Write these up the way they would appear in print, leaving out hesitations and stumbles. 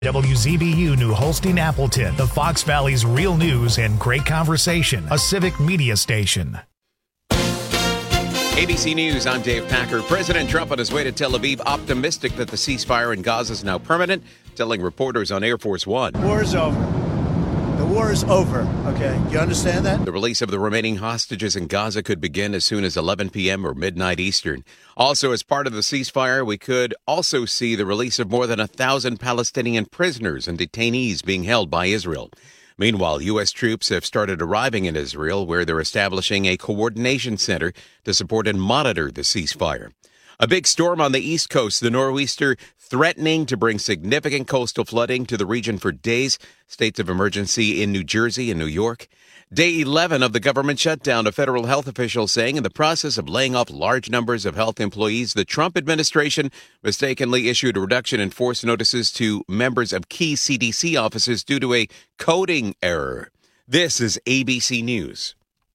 WZBU New Holstein Appleton, the Fox Valley's real news and great conversation, a civic media station. ABC News, I'm Dave Packer. President Trump on his way to Tel Aviv, optimistic that the ceasefire in Gaza is now permanent, telling reporters on Air Force One. War is over. The war is over, okay? You understand that? The release of the remaining hostages in Gaza could begin as soon as 11 p.m. or midnight Eastern. Also, as part of the ceasefire, we could also see the release of more than 1,000 Palestinian prisoners and detainees being held by Israel. Meanwhile, U.S. troops have started arriving in Israel, where they're establishing a coordination center to support and monitor the ceasefire. A big storm on the East Coast, the nor'easter, threatening to bring significant coastal flooding to the region for days. States of emergency in New Jersey and New York. Day 11 of the government shutdown, a federal health official saying in the process of laying off large numbers of health employees, the Trump administration mistakenly issued a reduction in force notices to members of key CDC offices due to a coding error. This is ABC News.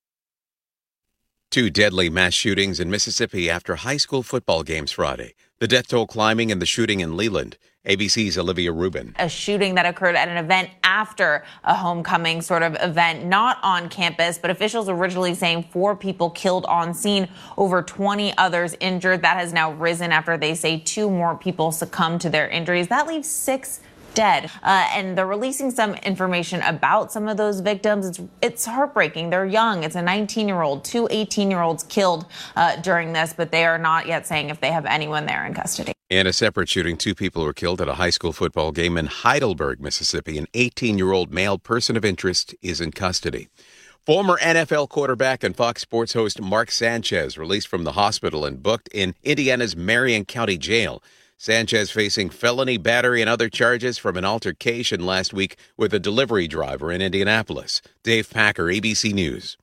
2 deadly mass shootings in Mississippi after high school football games Friday. The death toll climbing in the shooting in Leland. ABC's Olivia Rubin. A shooting that occurred at an event after a homecoming sort of event, not on campus, but officials originally saying 4 people killed on scene, over 20 others injured. That has now risen after they say 2 more people succumbed to their injuries. That leaves 6 dead. And they're releasing some information about some of those victims. It's heartbreaking. They're young. It's a 19-year-old, 2 18-year-olds killed during this, but they are not yet saying if they have anyone there in custody. In a separate shooting, 2 people were killed at a high school football game in Heidelberg, Mississippi. An 18-year-old male person of interest is in custody. Former NFL quarterback and Fox Sports host Mark Sanchez released from the hospital and booked in Indiana's Marion County Jail. Sanchez facing felony battery and other charges from an altercation last week with a delivery driver in Indianapolis. Dave Packer, ABC News.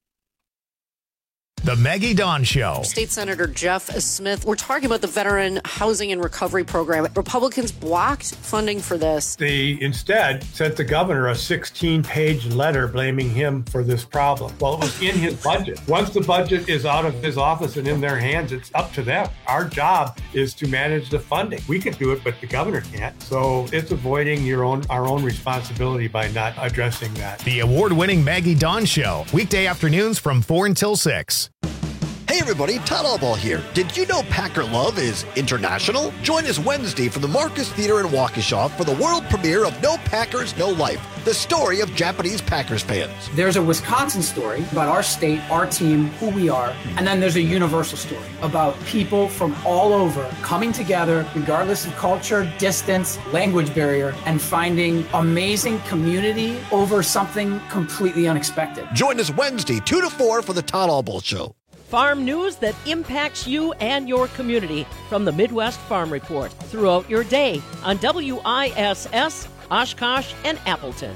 The Maggie Dawn Show. State Senator Jeff Smith, we're talking about the Veteran Housing and Recovery Program. Republicans blocked funding for this. They instead sent the governor a 16-page letter blaming him for this problem. Well, it was in his budget. Once the budget is out of his office and in their hands, it's up to them. Our job is to manage the funding. We can do it, but the governor can't. So it's avoiding our own responsibility by not addressing that. The award-winning Maggie Dawn Show. Weekday afternoons from 4 until 6. Hey everybody, Todd Allball here. Did you know Packer Love is international? Join us Wednesday from the Marcus Theater in Waukesha for the world premiere of No Packers, No Life, the story of Japanese Packers fans. There's a Wisconsin story about our state, our team, who we are, and then there's a universal story about people from all over coming together, regardless of culture, distance, language barrier, and finding amazing community over something completely unexpected. Join us Wednesday, 2 to 4 for the Todd Allball Show. Farm news that impacts you and your community from the Midwest Farm Report throughout your day on WISS, Oshkosh, and Appleton.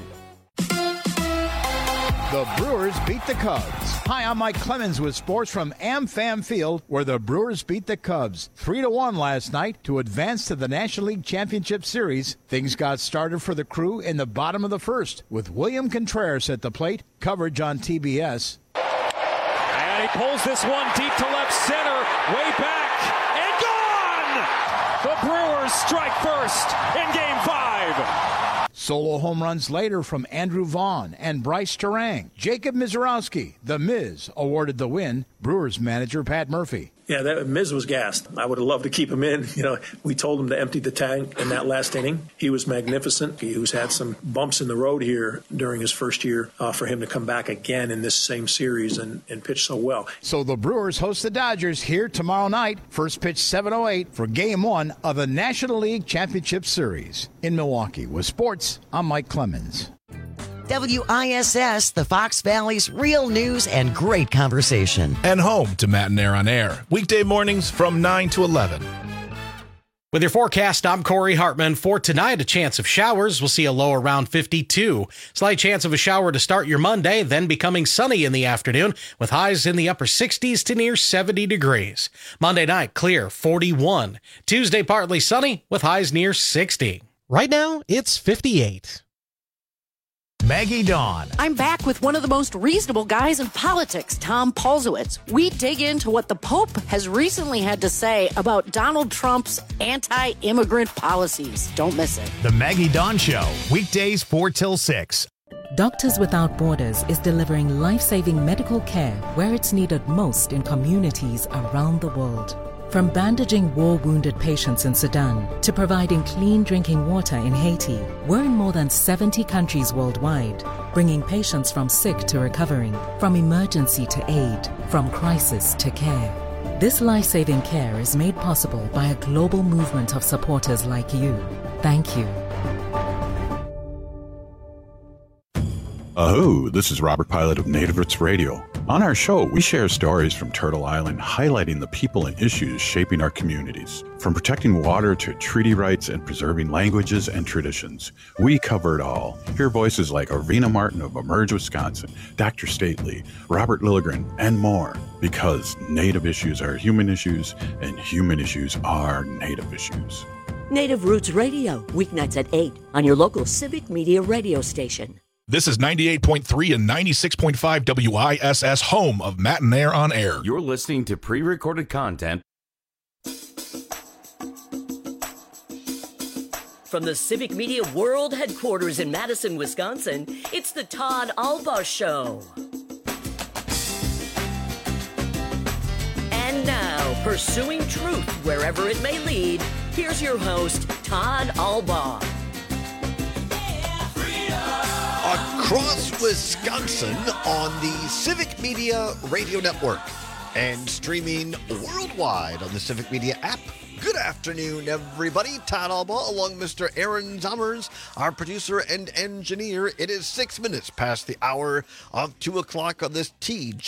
The Brewers beat the Cubs. Hi, I'm Mike Clemens with sports from AmFam Field, where the Brewers beat the Cubs 3-1 last night to advance to the National League Championship Series. Things got started for the Crew in the bottom of the first, with William Contreras at the plate, coverage on TBS. And he pulls this one deep to left center, way back, and gone! The Brewers strike first in Game 5. Solo home runs later from Andrew Vaughn and Bryce Terang. Jacob Mizorowski, the Miz, awarded the win. Brewers manager Pat Murphy. Yeah, that Miz was gassed. I would have loved to keep him in. We told him to empty the tank in that last inning. He was magnificent. He's had some bumps in the road here during his first year for him to come back again in this same series and pitch so well. So the Brewers host the Dodgers here tomorrow night. First pitch 7:08 for Game 1 of the National League Championship Series. In Milwaukee with sports, I'm Mike Clemens. WISS, the Fox Valley's real news and great conversation. And home to Matt and Air on Air. Weekday mornings from 9 to 11. With your forecast, I'm Corey Hartman. For tonight, a chance of showers. We'll see a low around 52. Slight chance of a shower to start your Monday, then becoming sunny in the afternoon with highs in the upper 60s to near 70 degrees. Monday night, clear, 41. Tuesday, partly sunny with highs near 60. Right now, it's 58. Maggie Dawn. I'm back with one of the most reasonable guys in politics, Tom Polzowitz. We dig into what the Pope has recently had to say about Donald Trump's anti-immigrant policies. Don't miss it. The Maggie Dawn Show, weekdays 4 till 6. Doctors Without Borders is delivering life-saving medical care where it's needed most in communities around the world. From bandaging war-wounded patients in Sudan to providing clean drinking water in Haiti, we're in more than 70 countries worldwide, bringing patients from sick to recovering, from emergency to aid, from crisis to care. This life-saving care is made possible by a global movement of supporters like you. Thank you. Aho, this is Robert Pilot of Native Roots Radio. On our show, we share stories from Turtle Island highlighting the people and issues shaping our communities. From protecting water to treaty rights and preserving languages and traditions, we cover it all. Hear voices like Arena Martin of Emerge, Wisconsin, Dr. Stately, Robert Lilligren, and more. Because Native issues are human issues, and human issues are Native issues. Native Roots Radio, weeknights at 8 on your local Civic Media radio station. This is 98.3 and 96.5 WISS, home of Matt and Air on Air. You're listening to pre-recorded content. From the Civic Media World Headquarters in Madison, Wisconsin, it's the Todd Alba Show. And now, pursuing truth wherever it may lead, here's your host, Todd Alba. Across Wisconsin on the Civic Media Radio Network and streaming worldwide on the Civic Media app. Good afternoon, everybody. Todd Alba along with Mr. Aaron Zommers, our producer and engineer. It is 6 minutes past the hour of 2 o'clock on this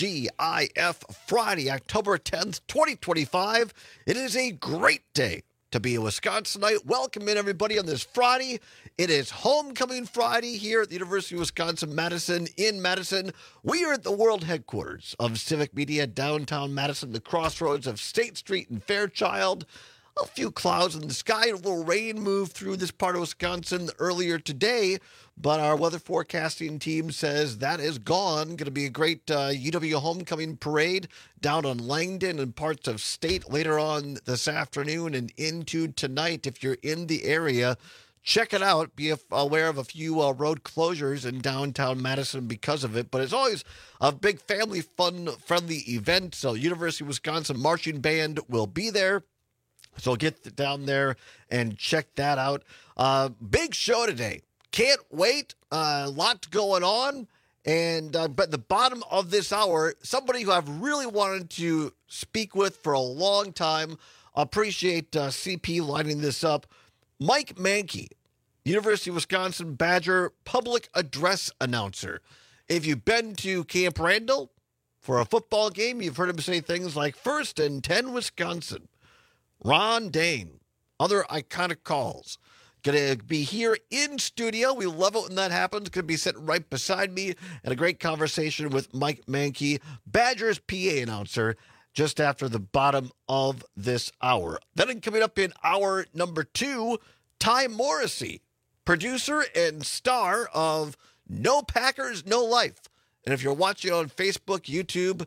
TGIF Friday, October 10th, 2025. It is a great day to be a Wisconsinite. Welcome in, everybody, on this Friday. It is Homecoming Friday here at the University of Wisconsin-Madison in Madison. We are at the world headquarters of Civic Media, downtown Madison, the crossroads of State Street and Fairchild. A few clouds in the sky, a little rain moved through this part of Wisconsin earlier today, but our weather forecasting team says that is gone. Going to be a great UW homecoming parade down on Langdon and parts of State later on this afternoon and into tonight. If you're in the area, check it out. Be aware of a few road closures in downtown Madison because of it. But it's always a big family fun-friendly event. So University of Wisconsin Marching Band will be there. So get down there and check that out. Big show today. Can't wait. A lot going on. And but at the bottom of this hour, somebody who I've really wanted to speak with for a long time. Appreciate CP lining this up. Mike Mankey, University of Wisconsin Badger public address announcer. If you've been to Camp Randall for a football game, you've heard him say things like 1st and 10 Wisconsin. Ron Dane, other iconic calls. Going to be here in studio. We love it when that happens. Going to be sitting right beside me and a great conversation with Mike Mankey, Badgers PA announcer, just after the bottom of this hour. Then coming up in hour number 2, Ty Morrissey, producer and star of No Packers, No Life. And if you're watching on Facebook, YouTube,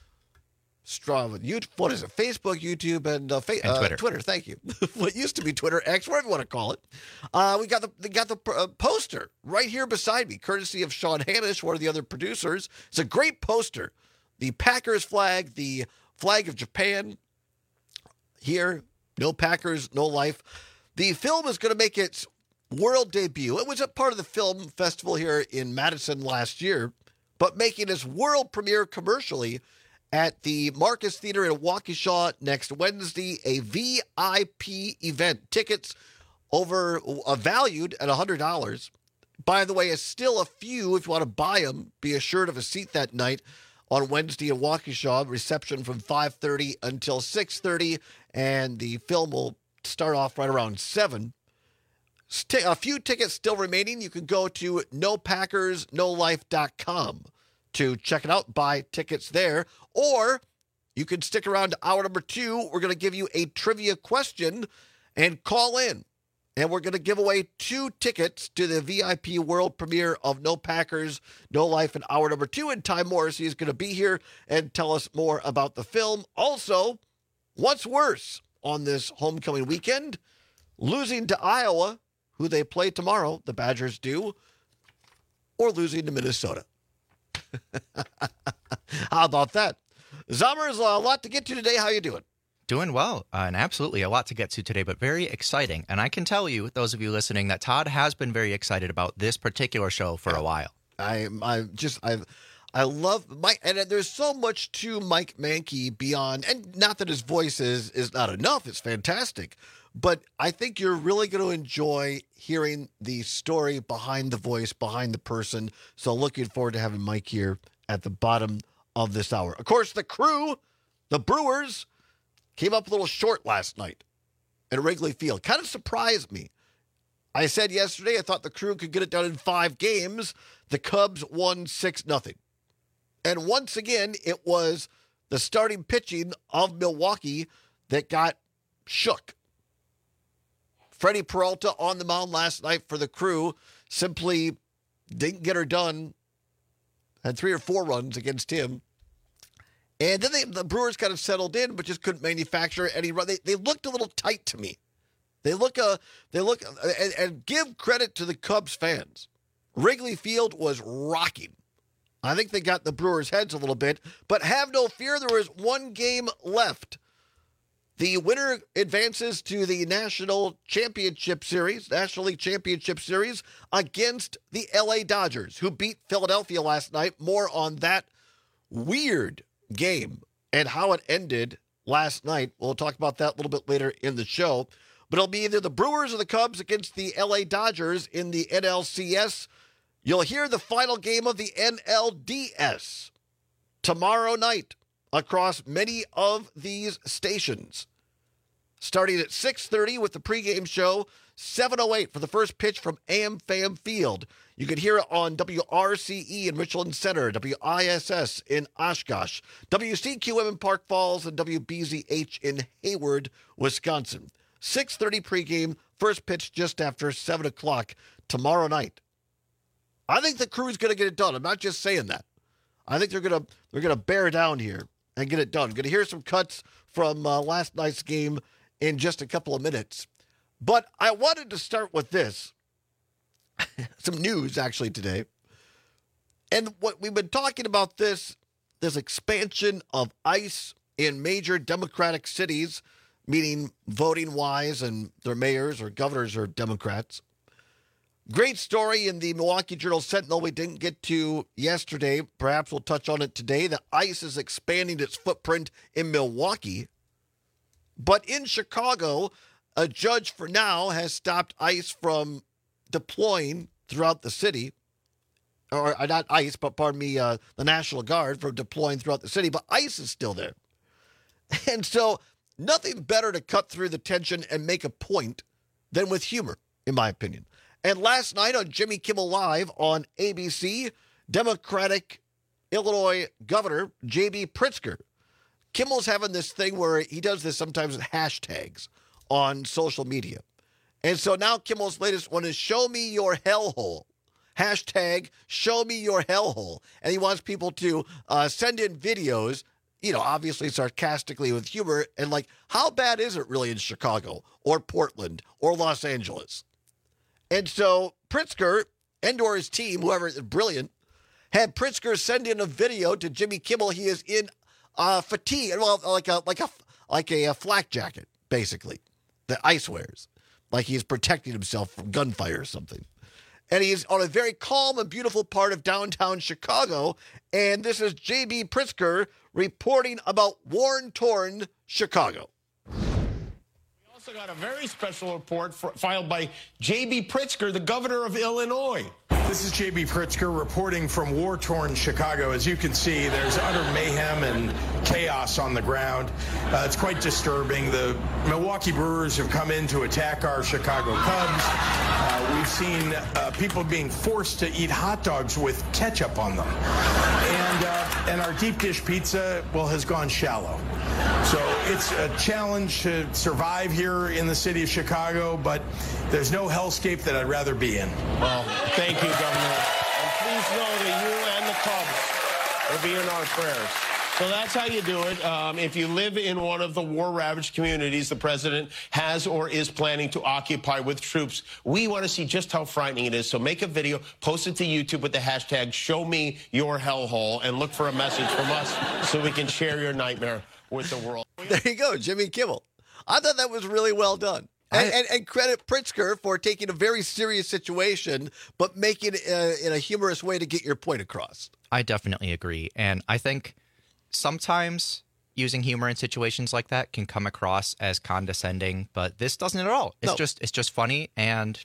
what is it? Facebook, YouTube, and Twitter. Twitter. Thank you. What used to be Twitter, X, whatever you want to call it. We got the poster right here beside me, courtesy of Sean Hanish, one of the other producers. It's a great poster. The Packers flag, the flag of Japan. Here, No Packers, No Life. The film is going to make its world debut. It was a part of the film festival here in Madison last year, but making its world premiere commercially at the Marcus Theater in Waukesha next Wednesday, a VIP event. Tickets valued at $100. By the way, it's still a few if you want to buy them. Be assured of a seat that night on Wednesday in Waukesha. Reception from 5:30 until 6:30, and the film will start off right around 7. A few tickets still remaining. You can go to NoPackersNoLife.com to check it out, buy tickets there, or you can stick around to hour number 2. We're going to give you a trivia question and call in And we're going to give away 2 tickets to the VIP world premiere of No Packers, No Life in hour number 2. And Ty Morrissey is going to be here and tell us more about the film. Also, what's worse on this homecoming weekend? Losing to Iowa, who they play tomorrow, the Badgers do, or losing to Minnesota. How about that? Zommers, a lot to get to today. How you doing? Doing well, and absolutely a lot to get to today, but very exciting. And I can tell you, those of you listening, that Todd has been very excited about this particular show for a while. I love Mike, and there's so much to Mike Mankey beyond, and not that his voice is not enough, it's fantastic, but I think you're really going to enjoy hearing the story behind the voice, behind the person. So looking forward to having Mike here at the bottom of this hour. Of course, the Crew, the Brewers, came up a little short last night at Wrigley Field. Kind of surprised me. I said yesterday I thought the Crew could get it done in 5 games. The Cubs won 6-0. And once again, it was the starting pitching of Milwaukee that got shook. Freddie Peralta on the mound last night for the Crew simply didn't get her done. Had 3 or 4 runs against him. And then the Brewers kind of settled in, but just couldn't manufacture any run. They looked a little tight to me. They look, and give credit to the Cubs fans. Wrigley Field was rocking. I think they got the Brewers' heads a little bit, but have no fear, there is 1 game left. The winner advances to the National League Championship Series against the LA Dodgers, who beat Philadelphia last night. More on that weird game and how it ended last night. We'll talk about that a little bit later in the show. But it'll be either the Brewers or the Cubs against the LA Dodgers in the NLCS. You'll hear the final game of the NLDS tomorrow night across many of these stations. Starting at 6:30 with the pregame show, 7:08 for the first pitch from AmFam Field. You can hear it on WRCE in Richland Center, WISS in Oshkosh, WCQM in Park Falls, and WBZH in Hayward, Wisconsin. 6:30 pregame, first pitch just after 7 o'clock tomorrow night. I think the Crew's going to get it done. I'm not just saying that. I think they're going to bear down here and get it done. Going to hear some cuts from last night's game in just a couple of minutes. But I wanted to start with this. Some news, actually, today. And what we've been talking about this expansion of ICE in major Democratic cities, meaning voting-wise, and their mayors or governors are Democrats. Great story in the Milwaukee Journal-Sentinel we didn't get to yesterday. Perhaps we'll touch on it today. That ICE is expanding its footprint in Milwaukee. But in Chicago, a judge for now has stopped ICE from deploying throughout the city. Or not ICE, but pardon me, the National Guard from deploying throughout the city. But ICE is still there. And so nothing better to cut through the tension and make a point than with humor, in my opinion. And last night on Jimmy Kimmel Live on ABC, Democratic Illinois Governor J.B. Pritzker. Kimmel's having this thing where he does this sometimes with hashtags on social media. And so now Kimmel's latest one is show me your hellhole. Hashtag show me your hellhole. And he wants people to send in videos, obviously sarcastically with humor, and like, how bad is it really in Chicago or Portland or Los Angeles? And so Pritzker and or his team, whoever is brilliant, had Pritzker send in a video to Jimmy Kimmel. He is in fatigue, well, like a flak jacket, basically, that ICE wears, like he's protecting himself from gunfire or something. And he's on a very calm and beautiful part of downtown Chicago. And this is J.B. Pritzker reporting about war-torn Chicago. We also got a very special report filed by J.B. Pritzker, the governor of Illinois. This is J.B. Pritzker reporting from war-torn Chicago. As you can see, there's utter mayhem and chaos on the ground. It's quite disturbing. The Milwaukee Brewers have come in to attack our Chicago Cubs. We've seen people being forced to eat hot dogs with ketchup on them. And our deep dish pizza, has gone shallow. So it's a challenge to survive here in the city of Chicago, but there's no hellscape that I'd rather be in. Well, thank you, Governor. And please know that you and the Cubs will be in our prayers. So that's how you do it. If you live in one of the war-ravaged communities the president has or is planning to occupy with troops, we want to see just how frightening it is. So make a video, post it to YouTube with the hashtag #ShowMeYourHellhole, and look for a message from us so we can share your nightmare with the world. There you go, Jimmy Kimmel. I thought that was really well done. And credit Pritzker for taking a very serious situation, but making it in a humorous way to get your point across. I definitely agree. And I think sometimes using humor in situations like that can come across as condescending, but this doesn't at all. It's just funny and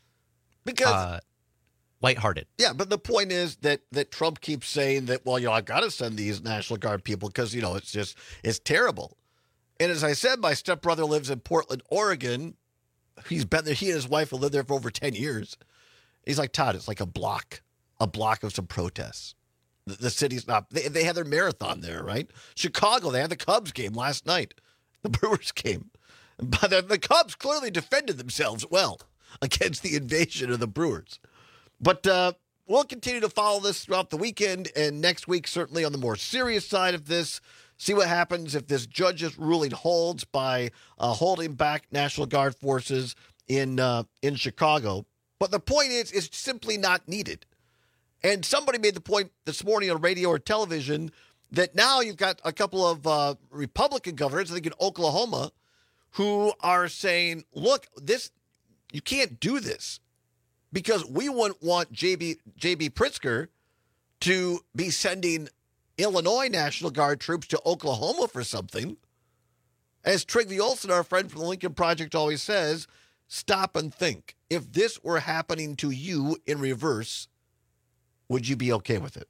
lighthearted. Yeah, but the point is that Trump keeps saying that, well, I've got to send these National Guard people because, it's terrible. And as I said, my stepbrother lives in Portland, Oregon. He's been there. He and his wife have lived there for over 10 years. He's like, Todd, it's like a block of some protests. The city's not. They had their marathon there, right? Chicago, they had the Cubs game last night, the Brewers game. But the Cubs clearly defended themselves well against the invasion of the Brewers. But we'll continue to follow this throughout the weekend and next week, certainly on the more serious side of this. See what happens if this judge's ruling holds by holding back National Guard forces in Chicago. But the point is, it's simply not needed. And somebody made the point this morning on radio or television that now you've got a couple of Republican governors, I think in Oklahoma, who are saying, look, you can't do this because we wouldn't want J.B. Pritzker to be sending Illinois National Guard troops to Oklahoma for something. As Trygve Olsen, our friend from the Lincoln Project, always says, stop and think. If this were happening to you in reverse, would you be okay with it?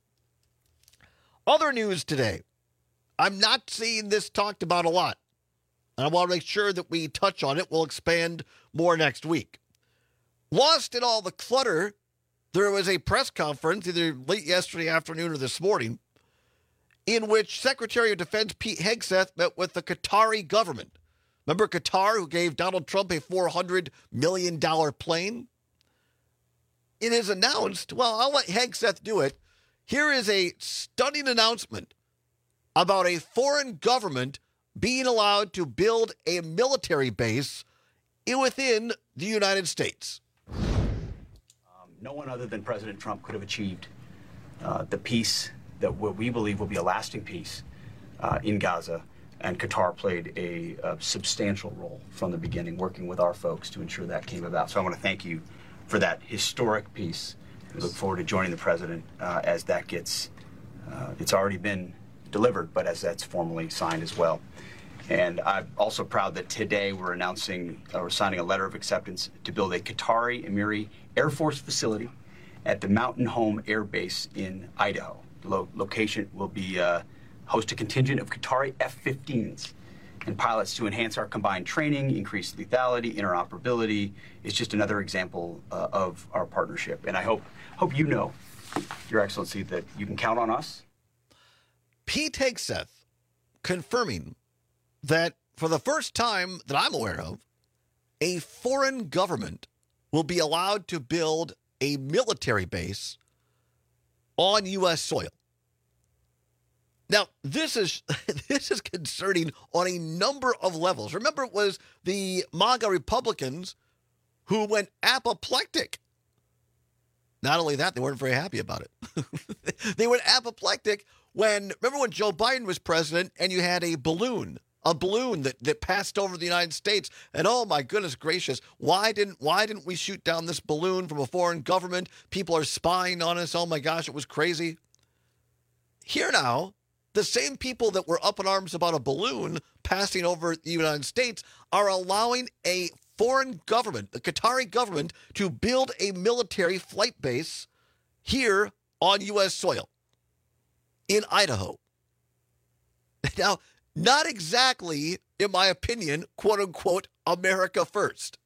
Other news today. I'm not seeing this talked about a lot. And I want to make sure that we touch on it. We'll expand more next week. Lost in all the clutter, there was a press conference either late yesterday afternoon or this morning in which Secretary of Defense Pete Hegseth met with the Qatari government. Remember Qatar, who gave Donald Trump a $400 million plane? It is announced, well, I'll let Hegseth do it. Here is a stunning announcement about a foreign government being allowed to build a military base within the United States. No one other than President Trump could have achieved the peace that we believe will be a lasting peace in Gaza. And Qatar played a substantial role from the beginning, working with our folks to ensure that came about. So I want to thank you for that historic piece. We look forward to joining the president as that gets, it's already been delivered, but as that's formally signed as well. And I'm also proud that today we're signing a letter of acceptance to build a Qatari Emiri Air Force facility at the Mountain Home Air Base in Idaho. The location will be host a contingent of Qatari F-15s and pilots to enhance our combined training, increase lethality, interoperability. It's just another example of our partnership. And I hope you know, Your Excellency, that you can count on us. Pete Hegseth confirming that for the first time that I'm aware of, a foreign government will be allowed to build a military base on U.S. soil. Now, this is concerning on a number of levels. Remember, it was the MAGA Republicans who went apoplectic. Not only that, they weren't very happy about it. They went apoplectic remember when Joe Biden was president and you had a balloon that passed over the United States, and oh my goodness gracious, why didn't we shoot down this balloon from a foreign government? People are spying on us. Oh my gosh, it was crazy. Here now, the same people that were up in arms about a balloon passing over the United States are allowing a foreign government, the Qatari government, to build a military flight base here on U.S. soil in Idaho. Now, not exactly, in my opinion, quote unquote, America first.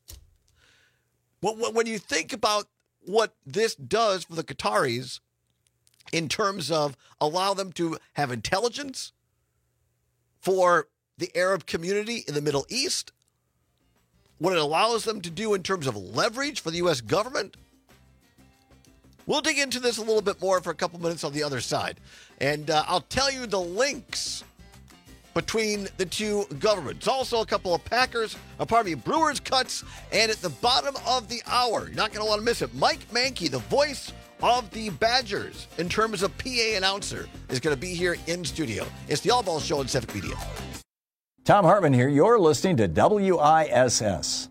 When you think about what this does for the Qataris in terms of allow them to have intelligence, for the Arab community in the Middle East, what it allows them to do in terms of leverage for the U.S. government. We'll dig into this a little bit more for a couple minutes on the other side. And I'll tell you the links between the two governments. Also a couple of Brewers cuts. And at the bottom of the hour, you're not going to want to miss it, Mike Mankey, the voice of the Badgers in terms of PA announcer, is going to be here in studio. It's the All Ball Show on Civic Media. Tom Hartman here. You're listening to WISS.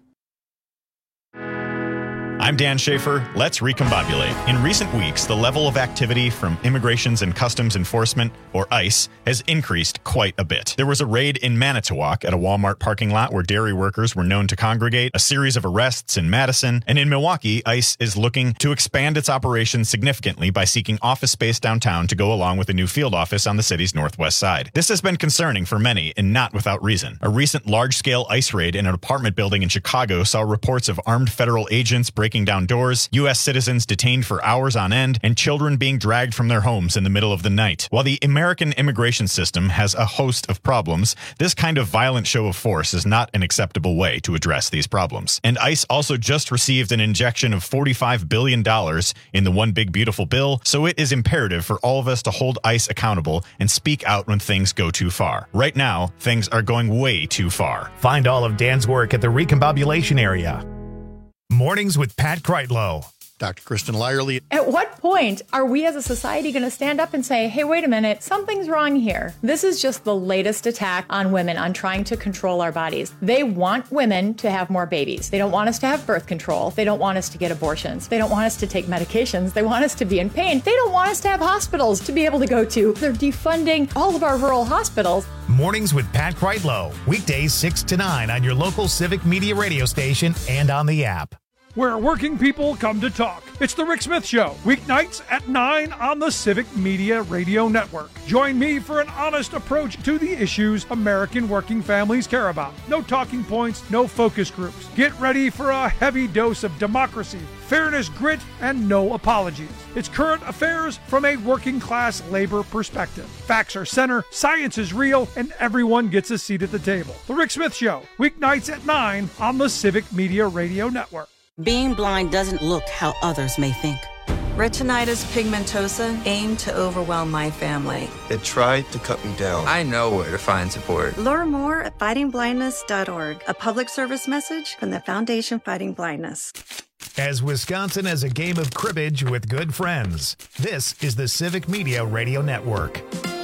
I'm Dan Schaefer. Let's recombobulate. In recent weeks, the level of activity from Immigrations and Customs Enforcement, or ICE, has increased quite a bit. There was a raid in Manitowoc at a Walmart parking lot where dairy workers were known to congregate, a series of arrests in Madison, and in Milwaukee, ICE is looking to expand its operations significantly by seeking office space downtown to go along with a new field office on the city's northwest side. This has been concerning for many, and not without reason. A recent large-scale ICE raid in an apartment building in Chicago saw reports of armed federal agents breaking down doors, U.S. citizens detained for hours on end, and children being dragged from their homes in the middle of the night. While the American immigration system has a host of problems, this kind of violent show of force is not an acceptable way to address these problems. And ICE also just received an injection of $45 billion in the One Big Beautiful Bill, so it is imperative for all of us to hold ICE accountable and speak out when things go too far. Right now, things are going way too far. Find all of Dan's work at the Recombobulation area. Mornings with Pat Kreitlow. Dr. Kristen Lyerly. At what point are we as a society going to stand up and say, hey, wait a minute, something's wrong here? This is just the latest attack on women, on trying to control our bodies. They want women to have more babies. They don't want us to have birth control. They don't want us to get abortions. They don't want us to take medications. They want us to be in pain. They don't want us to have hospitals to be able to go to. They're defunding all of our rural hospitals. Mornings with Pat Kreitlow. Weekdays 6 to 9 on your local Civic Media radio station and on the app. Where working people come to talk. It's The Rick Smith Show, weeknights at 9 on the Civic Media Radio Network. Join me for an honest approach to the issues American working families care about. No talking points, no focus groups. Get ready for a heavy dose of democracy, fairness, grit, and no apologies. It's current affairs from a working class labor perspective. Facts are center, science is real, and everyone gets a seat at the table. The Rick Smith Show, weeknights at 9 on the Civic Media Radio Network. Being blind doesn't look how others may think. Retinitis pigmentosa aimed to overwhelm my family. It tried to cut me down. I know where to find support. Learn more at fightingblindness.org, a public service message from the Foundation Fighting Blindness. As Wisconsin as a game of cribbage with good friends, this is the Civic Media Radio Network.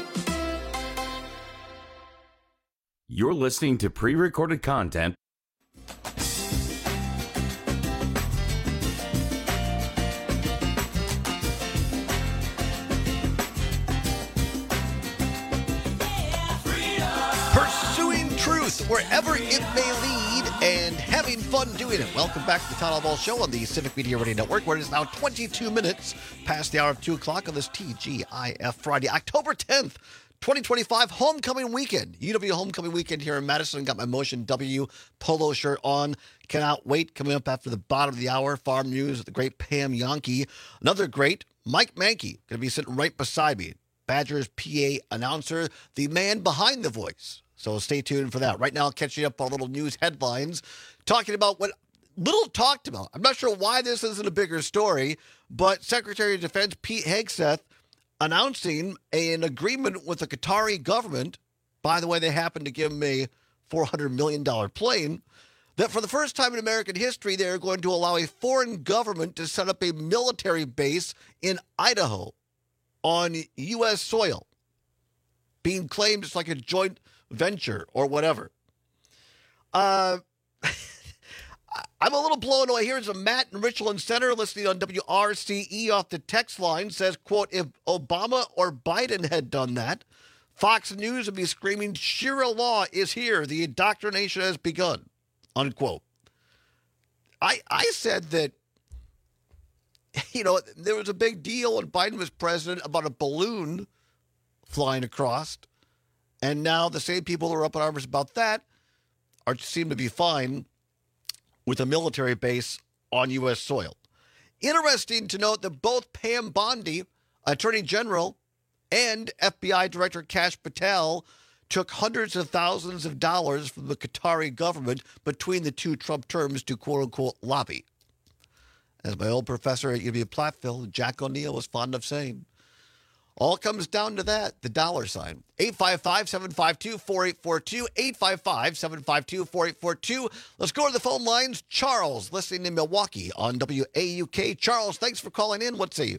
You're listening to pre-recorded content. Wherever it may lead, and having fun doing it. Welcome back to the Todd Ball Show on the Civic Media Radio Network, where it is now 22 minutes past the hour of 2 o'clock on this TGIF Friday, October 10th, 2025, homecoming weekend. UW homecoming weekend here in Madison. Got my Motion W polo shirt on. Cannot wait. Coming up after the bottom of the hour, Farm News with the great Pam Yankee. Another great, Mike Mankey, going to be sitting right beside me. Badgers PA announcer, the man behind the voice. So stay tuned for that. Right now, catching up on little news headlines, talking about what little talked about. I'm not sure why this isn't a bigger story, but Secretary of Defense Pete Hegseth announcing an agreement with the Qatari government. By the way, they happened to give him a $400 million plane. That for the first time in American history, they're going to allow a foreign government to set up a military base in Idaho on U.S. soil, being claimed it's like a joint venture or whatever. I'm a little blown away. Here's a Matt in Richland Center listening on WRCE off the text line. Says, quote, if Obama or Biden had done that, Fox News would be screaming, Sharia law is here. The indoctrination has begun, unquote. I said that, there was a big deal when Biden was president about a balloon flying across. And now the same people who are up in arms about that seem to be fine with a military base on U.S. soil. Interesting to note that both Pam Bondi, Attorney General, and FBI Director Kash Patel took hundreds of thousands of dollars from the Qatari government between the two Trump terms to quote-unquote lobby. As my old professor at UW Platteville, Jack O'Neill, was fond of saying, all comes down to that, the dollar sign. 855-752-4842, 855-752-4842. Let's go to the phone lines. Charles, listening in Milwaukee on WAUK. Charles, thanks for calling in. What say you?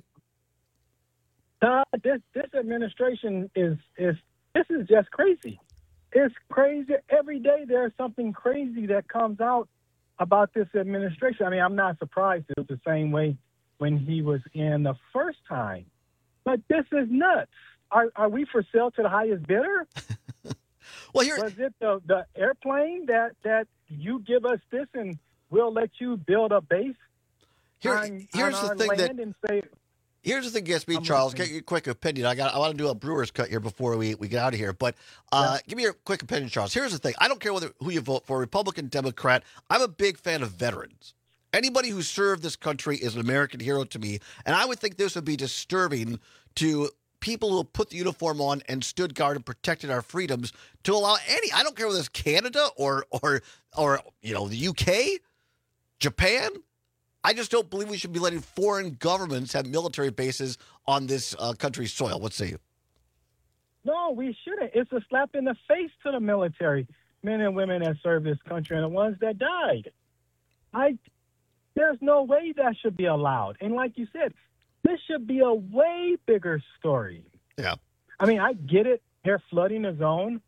This administration is just crazy. It's crazy. Every day there's something crazy that comes out about this administration. I mean, I'm not surprised. It was the same way when he was in the first time. But this is nuts. Are we for sale to the highest bidder? Was it the airplane that you give us this and we'll let you build a base? Here's the thing that gets me, Charles. Get your quick opinion. I want to do a Brewers cut here before we get out of here. But give me your quick opinion, Charles. Here's the thing. I don't care who you vote for, Republican, Democrat. I'm a big fan of veterans. Anybody who served this country is an American hero to me. And I would think this would be disturbing to people who put the uniform on and stood guard and protected our freedoms to allow I don't care whether it's Canada or the UK, Japan. I just don't believe we should be letting foreign governments have military bases on this country's soil. What say you? No, we shouldn't. It's a slap in the face to the military, men and women that serve this country and the ones that died. There's no way that should be allowed. And like you said, this should be a way bigger story. Yeah. I mean, I get it. They're flooding the zone.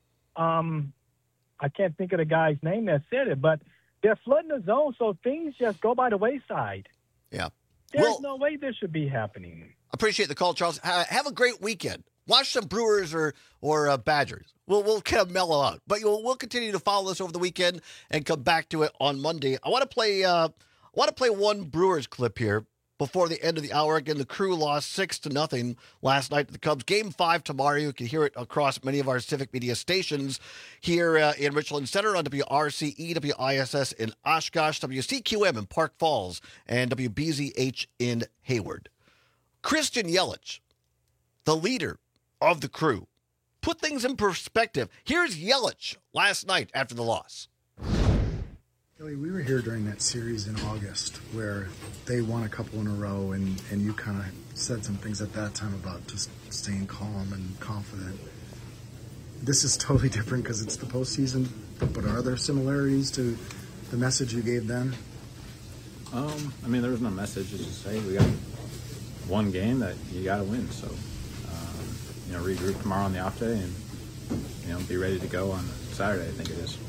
I can't think of the guy's name that said it, but they're flooding the zone, so things just go by the wayside. Yeah. There's no way this should be happening. Appreciate the call, Charles. Have a great weekend. Watch some Brewers or Badgers. We'll kind of mellow out. But we'll continue to follow this over the weekend and come back to it on Monday. I want to play one Brewers clip here before the end of the hour. Again, the Crew lost 6-0 last night to the Cubs. Game 5 tomorrow. You can hear it across many of our Civic Media stations here in Richland Center on WRCE, WISS in Oshkosh, WCQM in Park Falls, and WBZH in Hayward. Christian Yelich, the leader of the Crew, put things in perspective. Here's Yelich last night after the loss. Kelly, we were here during that series in August where they won a couple in a row, and you kind of said some things at that time about just staying calm and confident. This is totally different because it's the postseason, but are there similarities to the message you gave then? I mean, there was no message. It's just, hey, we got one game that you got to win. So, regroup tomorrow on the off day and, be ready to go on Saturday, I think it is.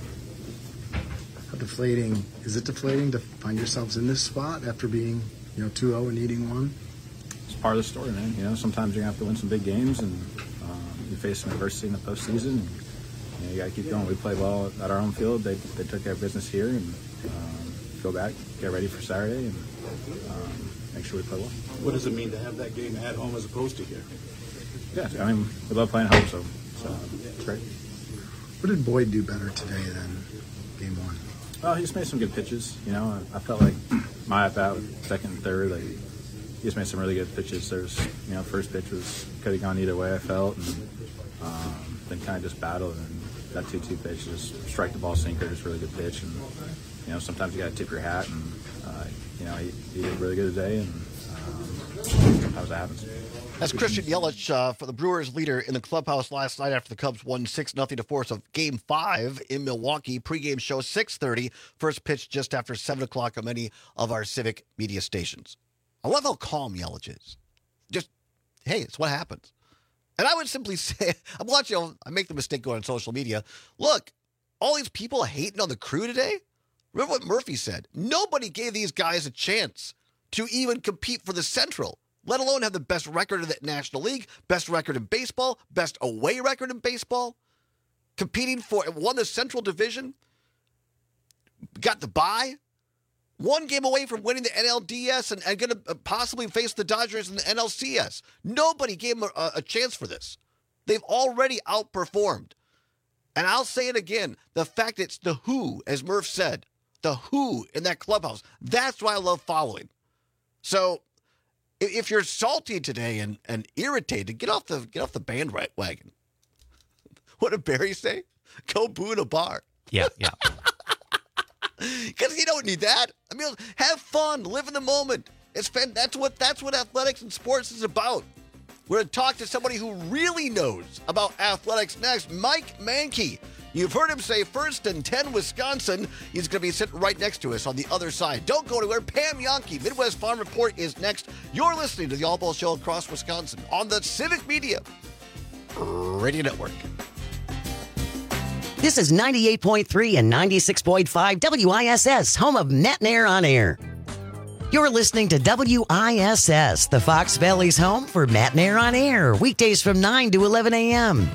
Is it deflating to find yourselves in this spot after being, 2-0 and needing one? It's part of the story, man. Sometimes you're going to have to win some big games, and you face some adversity in the postseason. And, you got to keep going. We play well at our own field. They took care of business here, and go back, get ready for Saturday, and make sure we play well. What does it mean to have that game at home as opposed to here? Yeah, I mean, we love playing home, so it's great. What did Boyd do better today than game one? Well, he just made some good pitches. I felt like my at-bat, second and third, he just made some really good pitches. There's, first pitch could have gone either way, I felt, and then kind of just battled. And that 2-2 pitch, just strike the ball sinker, just really good pitch. And, sometimes you got to tip your hat, and, he did really good today, and sometimes that happens. That's Christian Yelich for the Brewers leader in the clubhouse last night after the Cubs won 6-0 to force of Game 5 in Milwaukee. Pre-game show 6:30. First pitch just after 7 o'clock on many of our Civic Media stations. I love how calm Yelich is. Just, hey, it's what happens. And I would simply say, I'm watching, I make the mistake going on social media. Look, all these people hating on the Crew today, remember what Murphy said. Nobody gave these guys a chance to even compete for the Central, let alone have the best record in the National League, best record in baseball, best away record in baseball, won the Central Division, got the bye, one game away from winning the NLDS and going to possibly face the Dodgers in the NLCS. Nobody gave them a chance for this. They've already outperformed. And I'll say it again, the fact it's the who, as Murph said, the who in that clubhouse, that's why I love following. So if you're salty today and irritated, get off the bandwagon. What did Barry say? Go boo in a bar. Yeah. Because you don't need that. I mean, have fun, live in the moment. That's what athletics and sports is about. We're going to talk to somebody who really knows about athletics next, Mike Mankey. You've heard him say 1st and 10 Wisconsin. He's going to be sitting right next to us on the other side. Don't go anywhere. Pam Jahnke, Midwest Farm Report is next. You're listening to the All Ball Show across Wisconsin on the Civic Media Radio Network. This is 98.3 and 96.5 WISS, home of Matt and Air on Air. You're listening to WISS, the Fox Valley's home for Matt and Air on Air, weekdays from 9 to 11 a.m.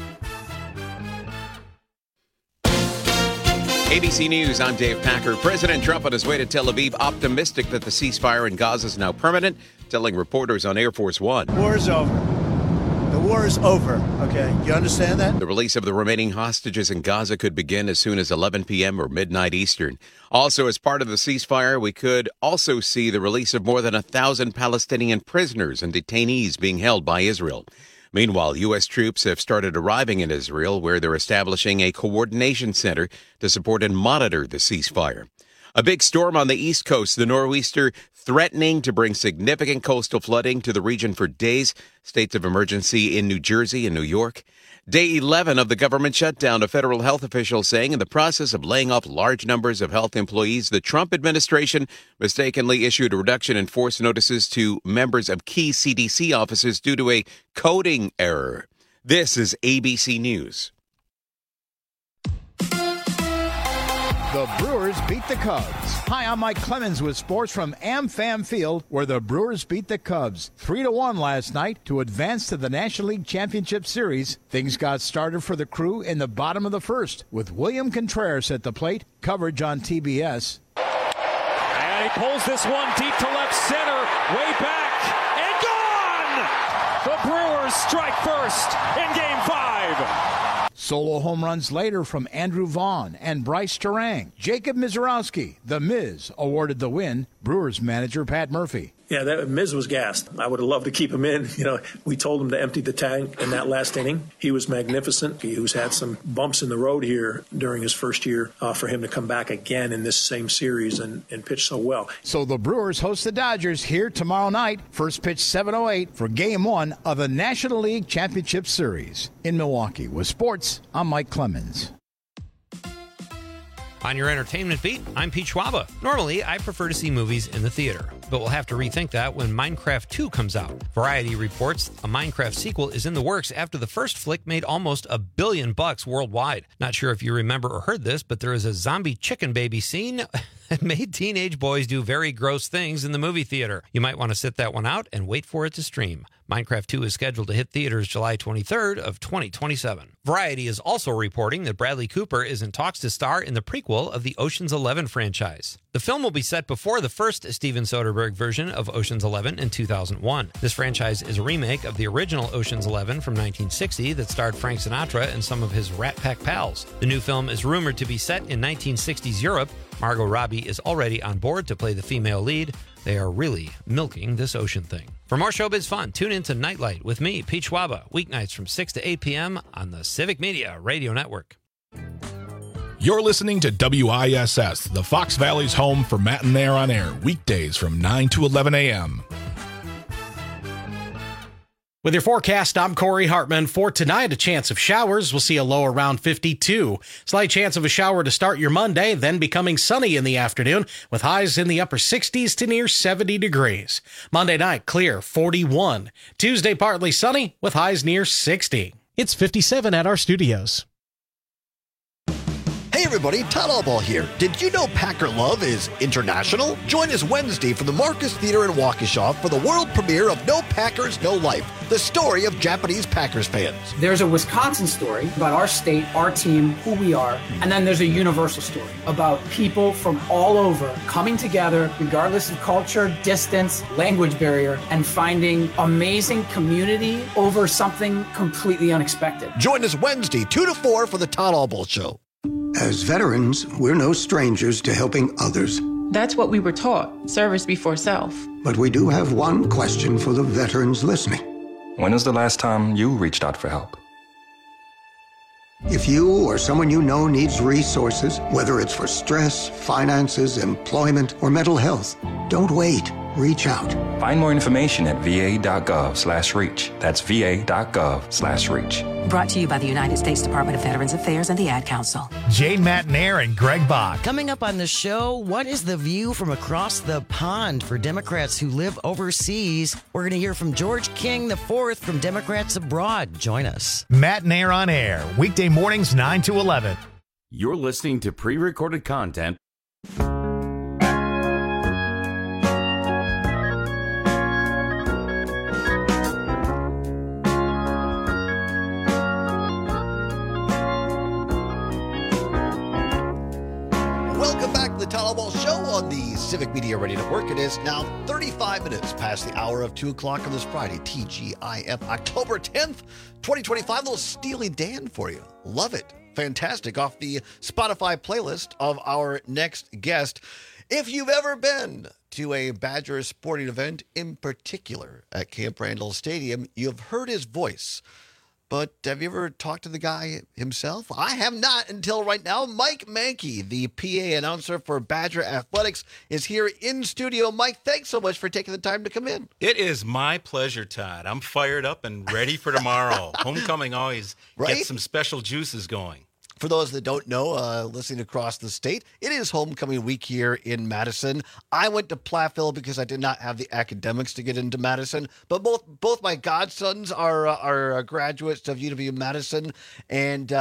ABC News, I'm Dave Packer. President Trump on his way to Tel Aviv, optimistic that the ceasefire in Gaza is now permanent, telling reporters on Air Force One. War is over. The war is over, okay? You understand that? The release of the remaining hostages in Gaza could begin as soon as 11 p.m. or midnight Eastern. Also, as part of the ceasefire, we could also see the release of more than 1,000 Palestinian prisoners and detainees being held by Israel. Meanwhile, U.S. troops have started arriving in Israel, where they're establishing a coordination center to support and monitor the ceasefire. A big storm on the East Coast, the nor'easter, threatening to bring significant coastal flooding to the region for days. States of emergency in New Jersey and New York. Day 11 of the government shutdown, a federal health official saying in the process of laying off large numbers of health employees, the Trump administration mistakenly issued a reduction in force notices to members of key CDC offices due to a coding error. This is ABC News. The Brewers beat the Cubs. Hi, I'm Mike Clemens with sports from AmFam Field, where the Brewers beat the Cubs 3-1 last night to advance to the National League Championship Series. Things got started for the Crew in the bottom of the first, with William Contreras at the plate. Coverage on TBS. And he pulls this one deep to left center, way back, and gone! The Brewers strike first in Game 5. Solo home runs later from Andrew Vaughn and Bryce Terang. Jacob Mizorowski, the Miz, awarded the win. Brewers manager Pat Murphy. Yeah, that Miz was gassed. I would have loved to keep him in. You know, we told him to empty the tank in that last inning. He was magnificent. He's had some bumps in the road here during his first year for him to come back again in this same series and pitch so well. So the Brewers host the Dodgers here tomorrow night. First pitch 7:08 for Game 1 of the National League Championship Series. In Milwaukee with sports, I'm Mike Clemens. On your entertainment beat, I'm Pete Schwaba. Normally, I prefer to see movies in the theater, but we'll have to rethink that when Minecraft 2 comes out. Variety reports a Minecraft sequel is in the works after the first flick made almost $1 billion worldwide. Not sure if you remember or heard this, but there is a zombie chicken baby scene that made teenage boys do very gross things in the movie theater. You might want to sit that one out and wait for it to stream. Minecraft 2 is scheduled to hit theaters July 23rd of 2027. Variety is also reporting that Bradley Cooper is in talks to star in the prequel of the Ocean's 11 franchise. The film will be set before the first Steven Soderbergh version of Ocean's 11 in 2001. This franchise is a remake of the original Ocean's 11 from 1960 that starred Frank Sinatra and some of his Rat Pack pals. The new film is rumored to be set in 1960s Europe. Margot Robbie is already on board to play the female lead. They are really milking this ocean thing. For more showbiz fun, tune in to Nightlight with me, Pete Schwaba, weeknights from 6 to 8 p.m. on the Civic Media Radio Network. You're listening to WISS, the Fox Valley's home for Matt and Air on Air, weekdays from 9 to 11 a.m. With your forecast, I'm Corey Hartman. For tonight, a chance of showers. We'll see a low around 52. Slight chance of a shower to start your Monday, then becoming sunny in the afternoon with highs in the upper 60s to near 70 degrees. Monday night, clear, 41. Tuesday, partly sunny with highs near 60. It's 57 at our studios. Hey everybody, Todd Allball here. Did you know Packer Love is international? Join us Wednesday from the Marcus Theater in Waukesha for the world premiere of No Packers, No Life, the story of Japanese Packers fans. There's a Wisconsin story about our state, our team, who we are, and then there's a universal story about people from all over coming together, regardless of culture, distance, language barrier, and finding amazing community over something completely unexpected. Join us Wednesday, 2 to 4 for the Todd Allball Show. As veterans, we're no strangers to helping others. That's what we were taught, service before self. But we do have one question for the veterans listening. When was the last time you reached out for help? If you or someone you know needs resources, whether it's for stress, finances, employment, or mental health, don't wait. Reach out. Find more information at va.gov/reach. That's va.gov/reach. Brought to you by the United States Department of Veterans Affairs and the Ad Council. Jane Matenaer and Greg Bach. Coming up on the show, what is the view from across the pond for Democrats who live overseas? We're going to hear from George King IV from Democrats Abroad. Join us. Matenaer on Air, weekday mornings 9 to 11. You're listening to pre-recorded content. The Todd Ball Show on the Civic Media Radio Network. It is now 35 minutes past the hour of 2 o'clock on this Friday, TGIF, October 10th, 2025. A little Steely Dan for you. Love it. Fantastic. Off the Spotify playlist of our next guest. If you've ever been to a Badger sporting event, in particular at Camp Randall Stadium, you've heard his voice. But have you ever talked to the guy himself? I have not until right now. Mike Mankey, the PA announcer for Badger Athletics, is here in studio. Mike, thanks so much for taking the time to come in. It is my pleasure, Todd. I'm fired up and ready for tomorrow. Homecoming always gets some special juices going. For those that don't know, listening across the state, it is homecoming week here in Madison. I went to Platteville because I did not have the academics to get into Madison, but both my godsons are graduates of UW-Madison, and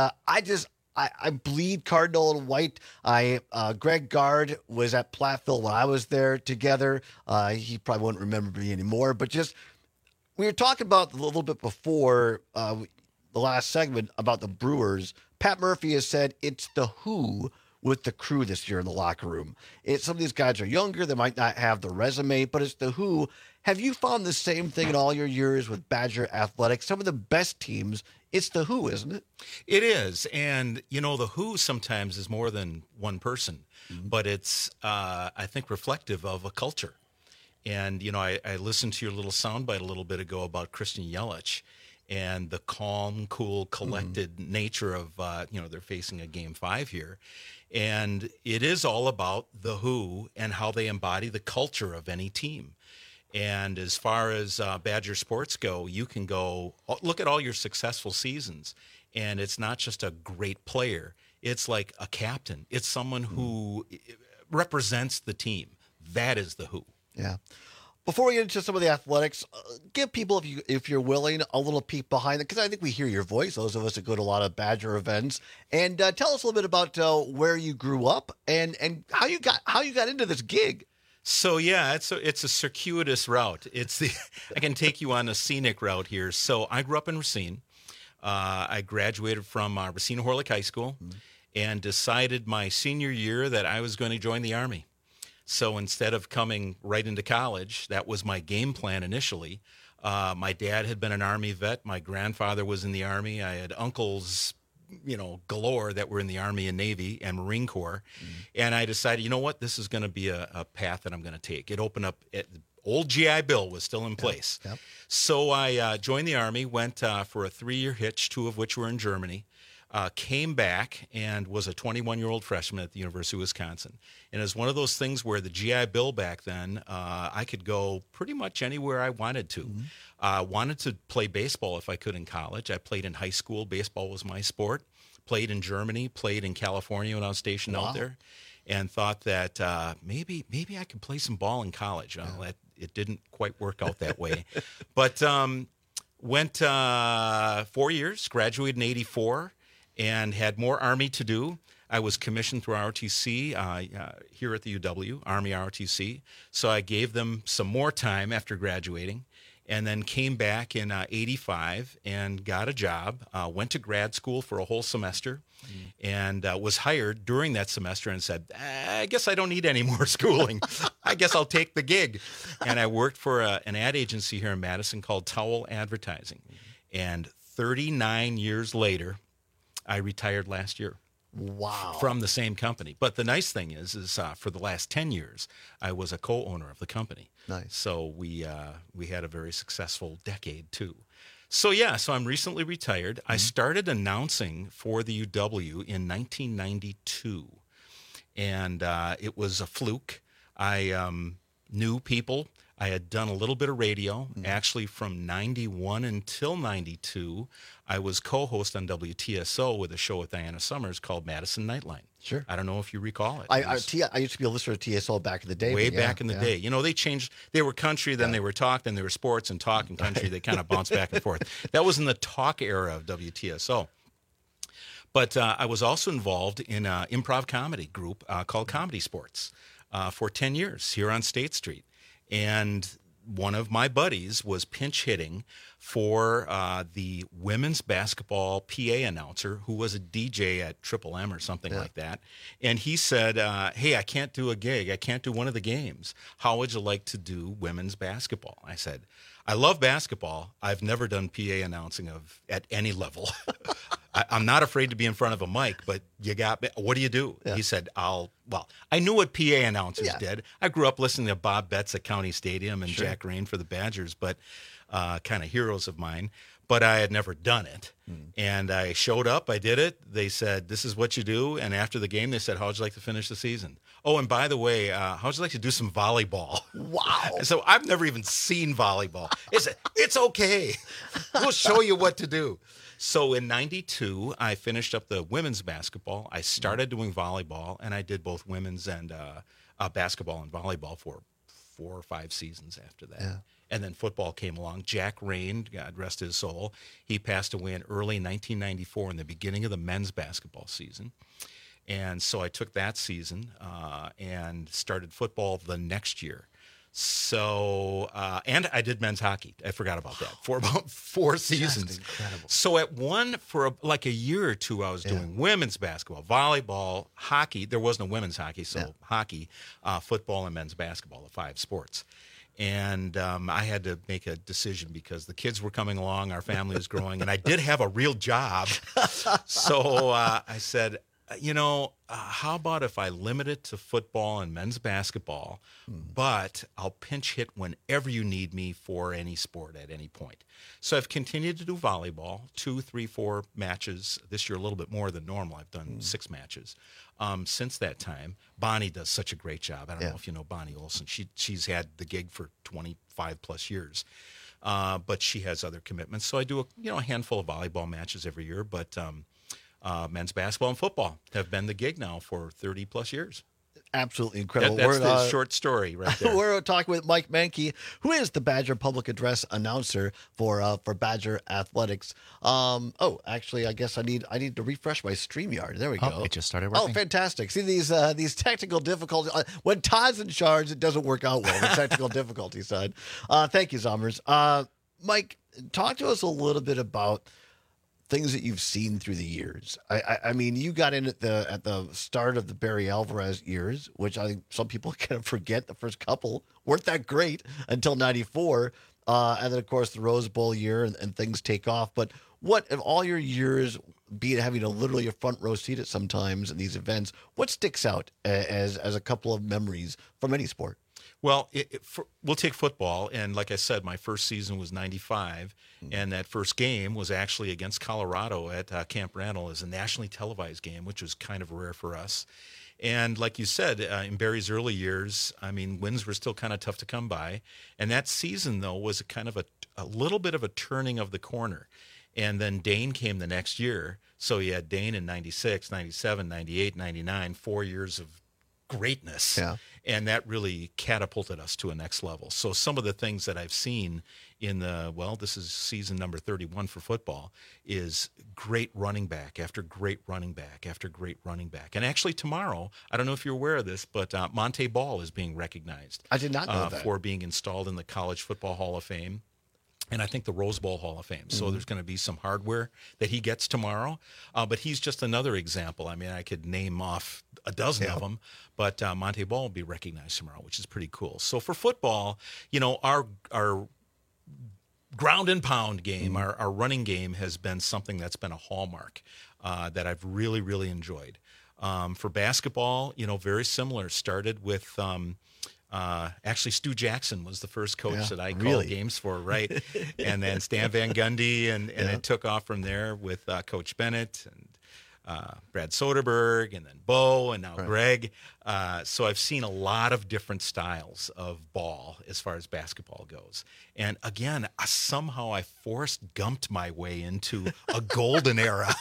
I bleed Cardinal and white. Greg Gard was at Platteville when I was there together. He probably won't remember me anymore, but just we were talking about a little bit before the last segment about the Brewers. Pat Murphy has said it's the who with the crew this year in the locker room. Some of these guys are younger. They might not have the resume, but it's the who. Have you found the same thing in all your years with Badger Athletics? Some of the best teams, it's the who, isn't it? It is. And, the who sometimes is more than one person, but it's, I think, reflective of a culture. And, I listened to your little soundbite a little bit ago about Christian Yelich and the calm, cool, collected nature of, they're facing a Game 5 here. And it is all about the who and how they embody the culture of any team. And as far as Badger sports go, you can go look at all your successful seasons, and it's not just a great player. It's like a captain. It's someone who represents the team. That is the who. Yeah. Before we get into some of the athletics, give people, if you're willing, a little peek behind it, because I think we hear your voice, those of us that go to a lot of Badger events. And tell us a little bit about where you grew up and how you got into this gig. So yeah, it's a circuitous route. I can take you on a scenic route here. So I grew up in Racine. I graduated from Racine Horlick High School and decided my senior year that I was going to join the Army. So instead of coming right into college, that was my game plan initially. My dad had been an Army vet. My grandfather was in the Army. I had uncles, galore that were in the Army and Navy and Marine Corps. And I decided, this is going to be a path that I'm going to take. It opened up, old GI Bill was still in place. Yep. So I joined the Army, went for a 3-year hitch, 2 of which were in Germany. Came back and was a 21-year-old freshman at the University of Wisconsin. And it was one of those things where the GI Bill back then, I could go pretty much anywhere I wanted to. Wanted to play baseball if I could in college. I played in high school. Baseball was my sport. Played in Germany, played in California when I was stationed out there, and thought that maybe I could play some ball in college. It didn't quite work out that way. But went 4 years, graduated in 84, and had more Army to do. I was commissioned through ROTC here at the UW, Army ROTC. So I gave them some more time after graduating, and then came back in 85 and got a job, went to grad school for a whole semester, and was hired during that semester and said, I guess I don't need any more schooling. I guess I'll take the gig. And I worked for an ad agency here in Madison called Towel Advertising. And 39 years later, I retired last year. Wow. From the same company. But the nice thing is for the last 10 years, I was a co-owner of the company. Nice. So we had a very successful decade too. So I'm recently retired. I started announcing for the UW in 1992, and it was a fluke. I knew people. I had done a little bit of radio. Actually, from 91 until 92, I was co-host on WTSO with a show with Diana Summers called Madison Nightline. Sure. I don't know if you recall it. I used to be a listener to TSO back in the day. Way back in the day. You know, they changed. They were country, then they were talk, then they were sports, and talk and country. They kind of bounced back and forth. That was in the talk era of WTSO. But I was also involved in an improv comedy group called Comedy Sports for 10 years here on State Street. And one of my buddies was pinch hitting for the women's basketball PA announcer who was a DJ at Triple M or something like that. And he said, hey, I can't do a gig. I can't do one of the games. How would you like to do women's basketball? I said, I love basketball. I've never done PA announcing at any level. I'm not afraid to be in front of a mic, but what do you do? Yeah. He said, I knew what PA announcers did. I grew up listening to Bob Betts at County Stadium and Jack Rain for the Badgers, but kind of heroes of mine. But I had never done it. And I showed up. I did it. They said, this is what you do. And after the game, they said, how would you like to finish the season? Oh, and by the way, how would you like to do some volleyball? Wow. So I've never even seen volleyball. It's okay. We'll show you what to do. So in 92, I finished up the women's basketball. I started doing volleyball, and I did both women's and basketball and volleyball for 4 or 5 seasons after that. Yeah. And then football came along. Jack Rain, God rest his soul, he passed away in early 1994 in the beginning of the men's basketball season. And so I took that season and started football the next year. So, and I did men's hockey. I forgot about that for about 4 seasons. That's incredible. So for a year or two, I was doing women's basketball, volleyball, hockey. There was no women's hockey, so hockey, football, and men's basketball, the 5 sports. And I had to make a decision because the kids were coming along, our family was growing, and I did have a real job. So I said, how about if I limit it to football and men's basketball, but I'll pinch hit whenever you need me for any sport at any point. So I've continued to do volleyball, 2, 3, 4 matches. This year a little bit more than normal. I've done 6 matches. Since that time, Bonnie does such a great job. I don't know if you know Bonnie Olson. She's had the gig for 25 plus years. But she has other commitments. So I do a handful of volleyball matches every year, but men's basketball and football have been the gig now for 30 plus years. Absolutely incredible. That's the short story right there. We're talking with Mike Mankey, who is the Badger Public Address announcer for Badger Athletics. Actually, I guess I need to refresh my StreamYard. There we go. It just started working. Oh, fantastic. See, these technical difficulties. When Todd's in charge, it doesn't work out well, the technical difficulty side. Thank you, Zommers. Mike, talk to us a little bit about things that you've seen through the years. I mean, you got in at the start of the Barry Alvarez years, which I think some people kind of forget. The first couple weren't that great until '94, and then of course the Rose Bowl year and things take off. But what in all your years, be it having literally a front row seat at sometimes in these events, what sticks out as a couple of memories from any sport? Well, we'll take football, and like I said, my first season was '95, and that first game was actually against Colorado at Camp Randall as a nationally televised game, which was kind of rare for us. And like you said, in Barry's early years, I mean, wins were still kind of tough to come by, and that season, though, was kind of a little bit of a turning of the corner. And then Dane came the next year, so you had Dane in '96, '97, '98, '99, 4 years of greatness. Yeah. And that really catapulted us to a next level. So some of the things that I've seen in this is season number 31 for football, is great running back after great running back after great running back. And actually tomorrow, I don't know if you're aware of this, but Monte Ball is being recognized. I did not know that. For being installed in the College Football Hall of Fame. And I think the Rose Bowl Hall of Fame. So there's going to be some hardware that he gets tomorrow. But he's just another example. I mean, I could name off a dozen of them, but Monte Ball will be recognized tomorrow, which is pretty cool. So for football, our ground and pound game, our running game has been something that's been a hallmark that I've really, really enjoyed. For basketball, very similar. Started with Actually, Stu Jackson was the first coach that I called really? games for, right? And then Stan Van Gundy, and it took off from there with Coach Bennett and Brad Soderberg, and then Bo, and now Greg. So I've seen a lot of different styles of ball as far as basketball goes. And again, somehow I Forrest Gumped my way into a golden era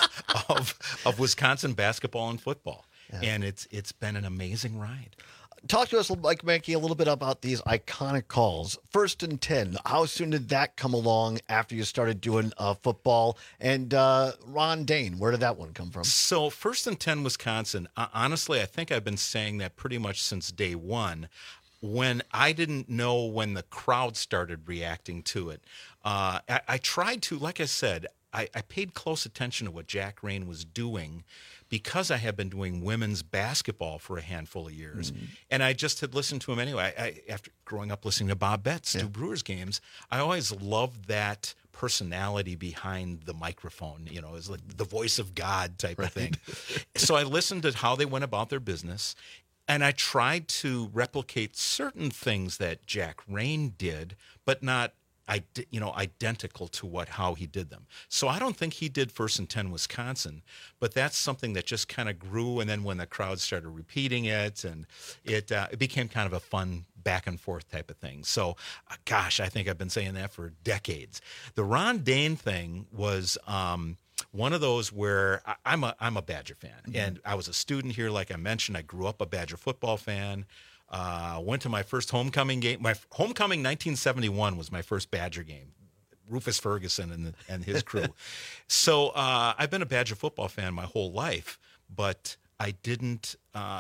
of Wisconsin basketball and football. Yeah. And it's been an amazing ride. Talk to us, Mike Mankey, a little bit about these iconic calls. 1st and 10, how soon did that come along after you started doing football? And Ron Dayne, where did that one come from? So 1st and 10 Wisconsin, honestly, I think I've been saying that pretty much since day one, when I didn't know when the crowd started reacting to it. I tried to, like I said, I paid close attention to what Jack Rain was doing because I had been doing women's basketball for a handful of years. Mm-hmm. And I just had listened to him anyway. After growing up listening to Bob Betts do Brewers games, I always loved that personality behind the microphone. You know, it's like the voice of God type of thing. So I listened to how they went about their business, and I tried to replicate certain things that Jack Rain did, but not identical to how he did them. So I don't think he did 1st and 10 Wisconsin, but that's something that just kind of grew. And then when the crowd started repeating it, and it became kind of a fun back and forth type of thing. So, gosh, I think I've been saying that for decades. The Ron Dayne thing was one of those where I'm a Badger fan, and I was a student here, like I mentioned. I grew up a Badger football fan. Went to my first homecoming game. My homecoming 1971 was my first Badger game. Rufus Ferguson and his crew. So I've been a Badger football fan my whole life, but I didn't,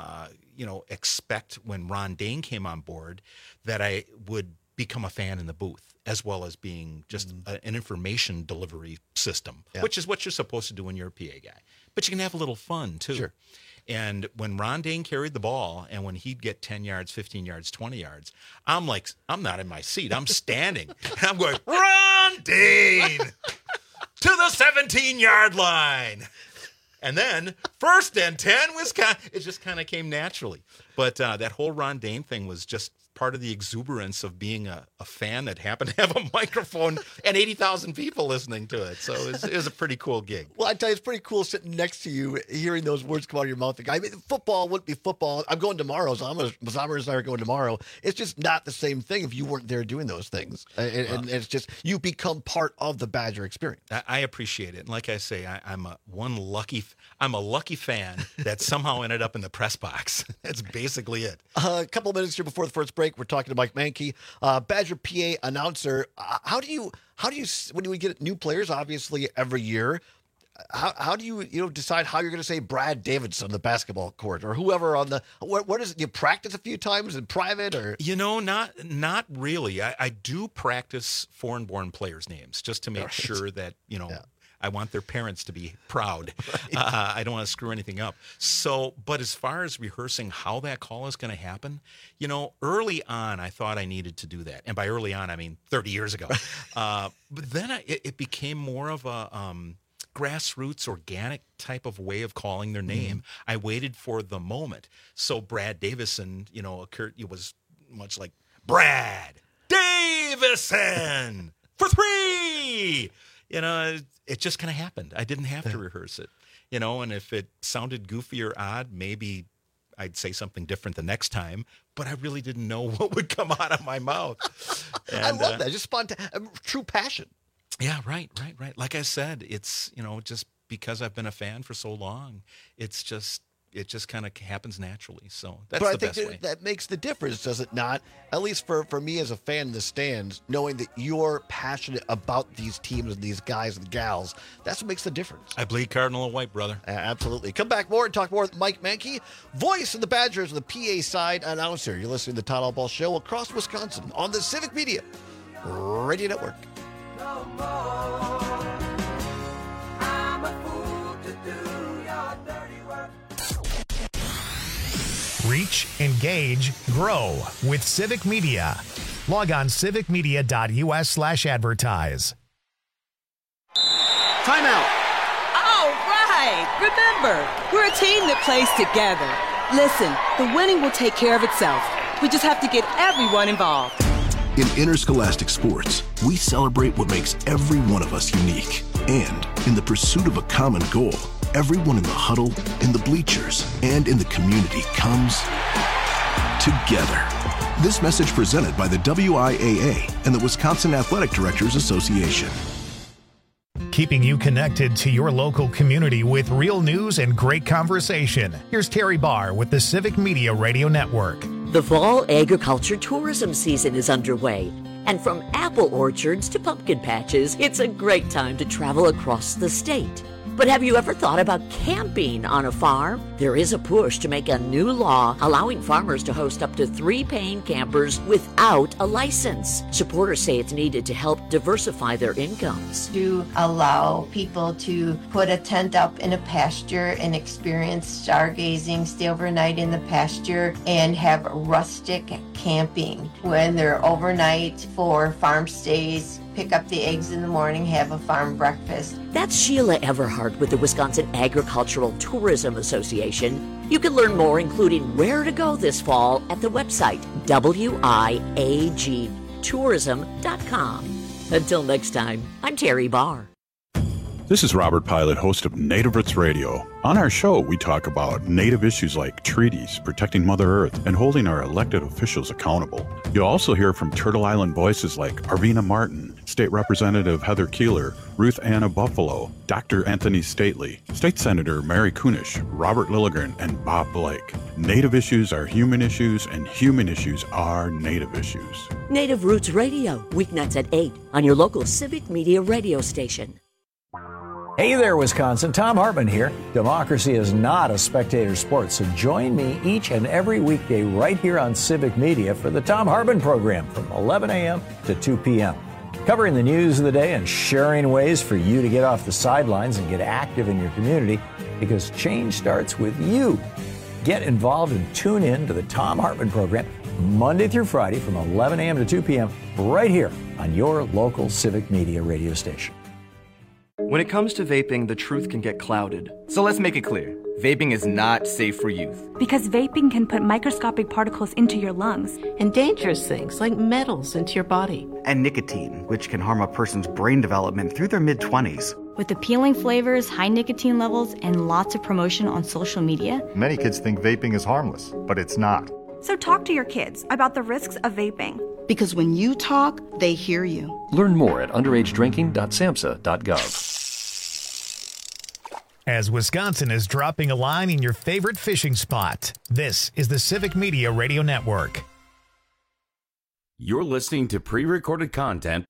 expect when Ron Dayne came on board that I would become a fan in the booth, as well as being just an information delivery system, which is what you're supposed to do when you're a PA guy. But you can have a little fun too. Sure. And when Ron Dayne carried the ball, and when he'd get 10 yards, 15 yards, 20 yards, I'm not in my seat. I'm standing. And I'm going, Ron Dayne to the 17-yard line. And then 1st and 10 Wisconsin. It just kind of came naturally. But that whole Ron Dayne thing was just part of the exuberance of being a fan that happened to have a microphone and 80,000 people listening to it. So it was a pretty cool gig. Well, I tell you, it's pretty cool sitting next to you, hearing those words come out of your mouth. I mean, football wouldn't be football. I'm going tomorrow. Zamir and I are going tomorrow. It's just not the same thing if you weren't there doing those things. And it's just, you become part of the Badger experience. I appreciate it. And like I say, I'm a lucky fan that somehow ended up in the press box. That's basically it. A couple of minutes here before the first break, we're talking to Mike Mankey, Badger PA announcer. How do you when we get new players, obviously every year, how do you decide how you're going to say Brad Davidson on the basketball court or whoever on the what is it? You practice a few times in private, or not really. I do practice foreign-born players' names just to make sure that I want their parents to be proud. Right. I don't want to screw anything up. So, but as far as rehearsing how that call is going to happen, early on, I thought I needed to do that. And by early on, I mean 30 years ago. But then it became more of a grassroots, organic type of way of calling their name. Mm-hmm. I waited for the moment. So Brad Davison, occurred. It was much like Brad Davison for 3. It just kind of happened. I didn't have to rehearse it, and if it sounded goofy or odd, maybe I'd say something different the next time, but I really didn't know what would come out of my mouth. And, I love that. Just true passion. Yeah, right. Like I said, it's, just because I've been a fan for so long, it just kind of happens naturally. So that's the best way. But I think that makes the difference, does it not? At least for me as a fan in the stands, knowing that you're passionate about these teams and these guys and gals, that's what makes the difference. I bleed Cardinal and white, brother. Absolutely. Come back more and talk more with Mike Mankey, voice of the Badgers, the PA side announcer. You're listening to the Todd Allball Show across Wisconsin on the Civic Media Radio Network. No more. I'm a fool to do your dirty work. Reach, engage, grow with Civic Media. Log on civicmedia.us/advertise. Timeout. All right. Remember, we're a team that plays together. Listen, the winning will take care of itself. We just have to get everyone involved. In interscholastic sports, we celebrate what makes every one of us unique. And in the pursuit of a common goal, everyone in the huddle, in the bleachers, and in the community comes together. This message presented by the WIAA and the Wisconsin Athletic Directors Association. Keeping you connected to your local community with real news and great conversation. Here's Terry Barr with the Civic Media Radio Network. The fall agriculture tourism season is underway. And from apple orchards to pumpkin patches, it's a great time to travel across the state. But have you ever thought about camping on a farm? There is a push to make a new law allowing farmers to host up to 3 paying campers without a license. Supporters say it's needed to help diversify their incomes. To allow people to put a tent up in a pasture and experience stargazing, stay overnight in the pasture, and have rustic camping when they're overnight for farm stays. Pick up the eggs in the morning, have a farm breakfast. That's Sheila Everhart with the Wisconsin Agricultural Tourism Association. You can learn more, including where to go this fall, at the website wiagtourism.com. Until next time, I'm Terry Barr. This is Robert Pilot, host of Native Roots Radio. On our show, we talk about Native issues like treaties, protecting Mother Earth, and holding our elected officials accountable. You'll also hear from Turtle Island voices like Arvina Martin, State Representative Heather Keeler, Ruth Anna Buffalo, Dr. Anthony Stately, State Senator Mary Kunish, Robert Lilligren, and Bob Blake. Native issues are human issues, and human issues are Native issues. Native Roots Radio, weeknights at 8 on your local Civic Media radio station. Hey there, Wisconsin. Tom Hartman here. Democracy is not a spectator sport, so join me each and every weekday right here on Civic Media for the Tom Hartman program from 11 a.m. to 2 p.m. Covering the news of the day and sharing ways for you to get off the sidelines and get active in your community, because change starts with you. Get involved and tune in to the Tom Hartman program Monday through Friday from 11 a.m. to 2 p.m. right here on your local Civic Media radio station. When it comes to vaping, the truth can get clouded. So let's make it clear. Vaping is not safe for youth. Because vaping can put microscopic particles into your lungs. And dangerous things like metals into your body. And nicotine, which can harm a person's brain development through their mid-20s. With appealing flavors, high nicotine levels, and lots of promotion on social media. Many kids think vaping is harmless, but it's not. So talk to your kids about the risks of vaping. Because when you talk, they hear you. Learn more at underagedrinking.samhsa.gov. As Wisconsin is dropping a line in your favorite fishing spot, this is the Civic Media Radio Network. You're listening to pre-recorded content.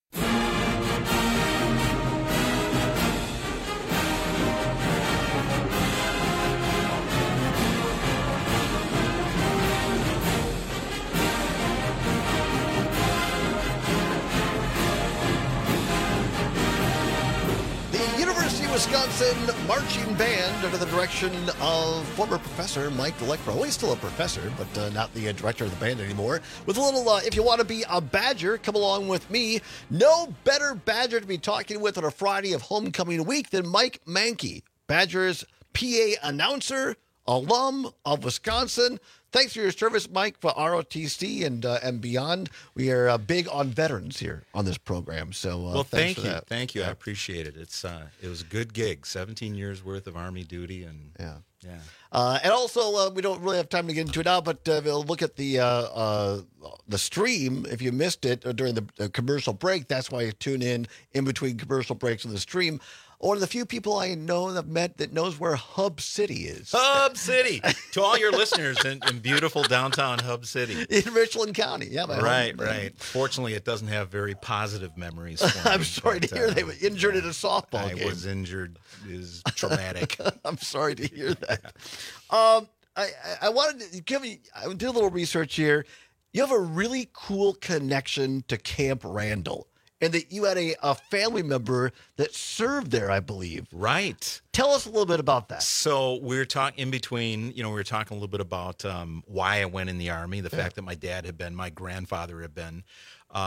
Wisconsin marching band under the direction of former professor Mike DeLecro. Well, he's still a professor, but not the director of the band anymore. With a little, if you want to be a Badger, come along with me. No better Badger to be talking with on a Friday of homecoming week than Mike Mankey, Badger's PA announcer, alum of Wisconsin. Thanks for your service, Mike, for ROTC and beyond. We are big on veterans here on this program. So, well, thanks for you. That. Thank you. I appreciate it. It was a good gig. 17 years worth of Army duty, and and also we don't really have time to get into it now, but we'll look at the stream. If you missed it during the commercial break, that's why you tune in between commercial breaks of the stream. One of the few people I know and have met that knows where Hub City is. Hub City! To all your listeners in beautiful downtown Hub City. In Richland County. Yeah, right. Fortunately, it doesn't have very positive mememories for me. I'm sorry to hear they were injured in a softball game. I was injured. It was traumatic. I'm sorry to hear that. I wanted to I did a little research here. You have a really cool connection to Camp Randall. And that you had a family member that served there, I believe. Right. Tell us a little bit about that. So we were talking in between, we were talking a little bit about why I went in the Army, the fact that my dad had been, my grandfather had been,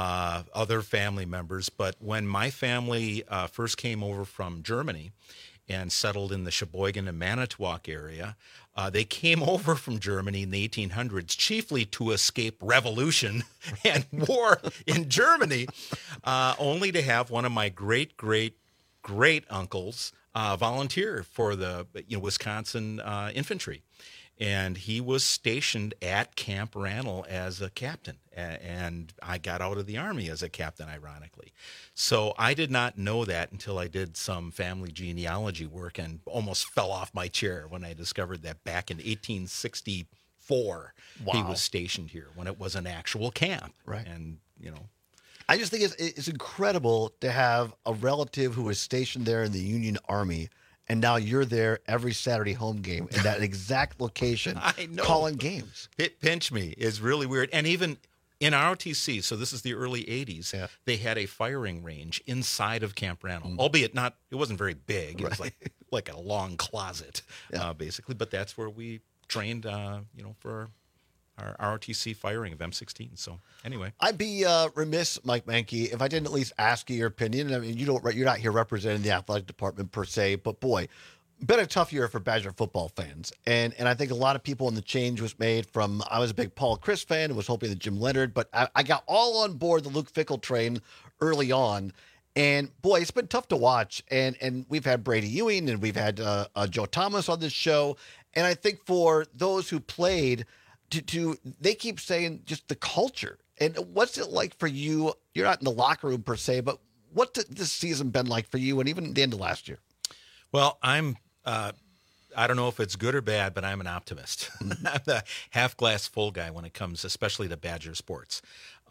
other family members. But when my family first came over from Germany and settled in the Sheboygan and Manitowoc area. They came over from Germany in the 1800s, chiefly to escape revolution and war in Germany, only to have one of my great uncles volunteer for the Wisconsin infantry. And he was stationed at Camp Randall as a captain. And I got out of the Army as a captain, ironically. So I did not know that until I did some family genealogy work and almost fell off my chair when I discovered that back in 1864, he was stationed here when it was an actual camp. Right. And, I just think it's incredible to have a relative who was stationed there in the Union Army, and now you're there every Saturday home game in that exact location calling games. Pinch me is really weird. And even in ROTC, so this is the early 80s, they had a firing range inside of Camp Randall, albeit it wasn't very big. It was like a long closet, basically. But that's where we trained, for our ROTC firing of M16. So anyway, I'd be remiss, Mike Mankey, if I didn't at least ask you your opinion. I mean, you're not here representing the athletic department per se, but boy, been a tough year for Badger football fans, and I think a lot of people, when the change was made from, I was a big Paul Chryst fan and was hoping that Jim Leonard, but I got all on board the Luke Fickell train early on. And boy, it's been tough to watch. And we've had Brady Ewing and we've had Joe Thomas on this show. And I think for those who played, they keep saying just the culture. And what's it like for you? You're not in the locker room per se, but what's this season been like for you and even the end of last year? Well, I don't know if it's good or bad, but I'm an optimist. I'm the half glass full guy when it comes, especially to Badger sports.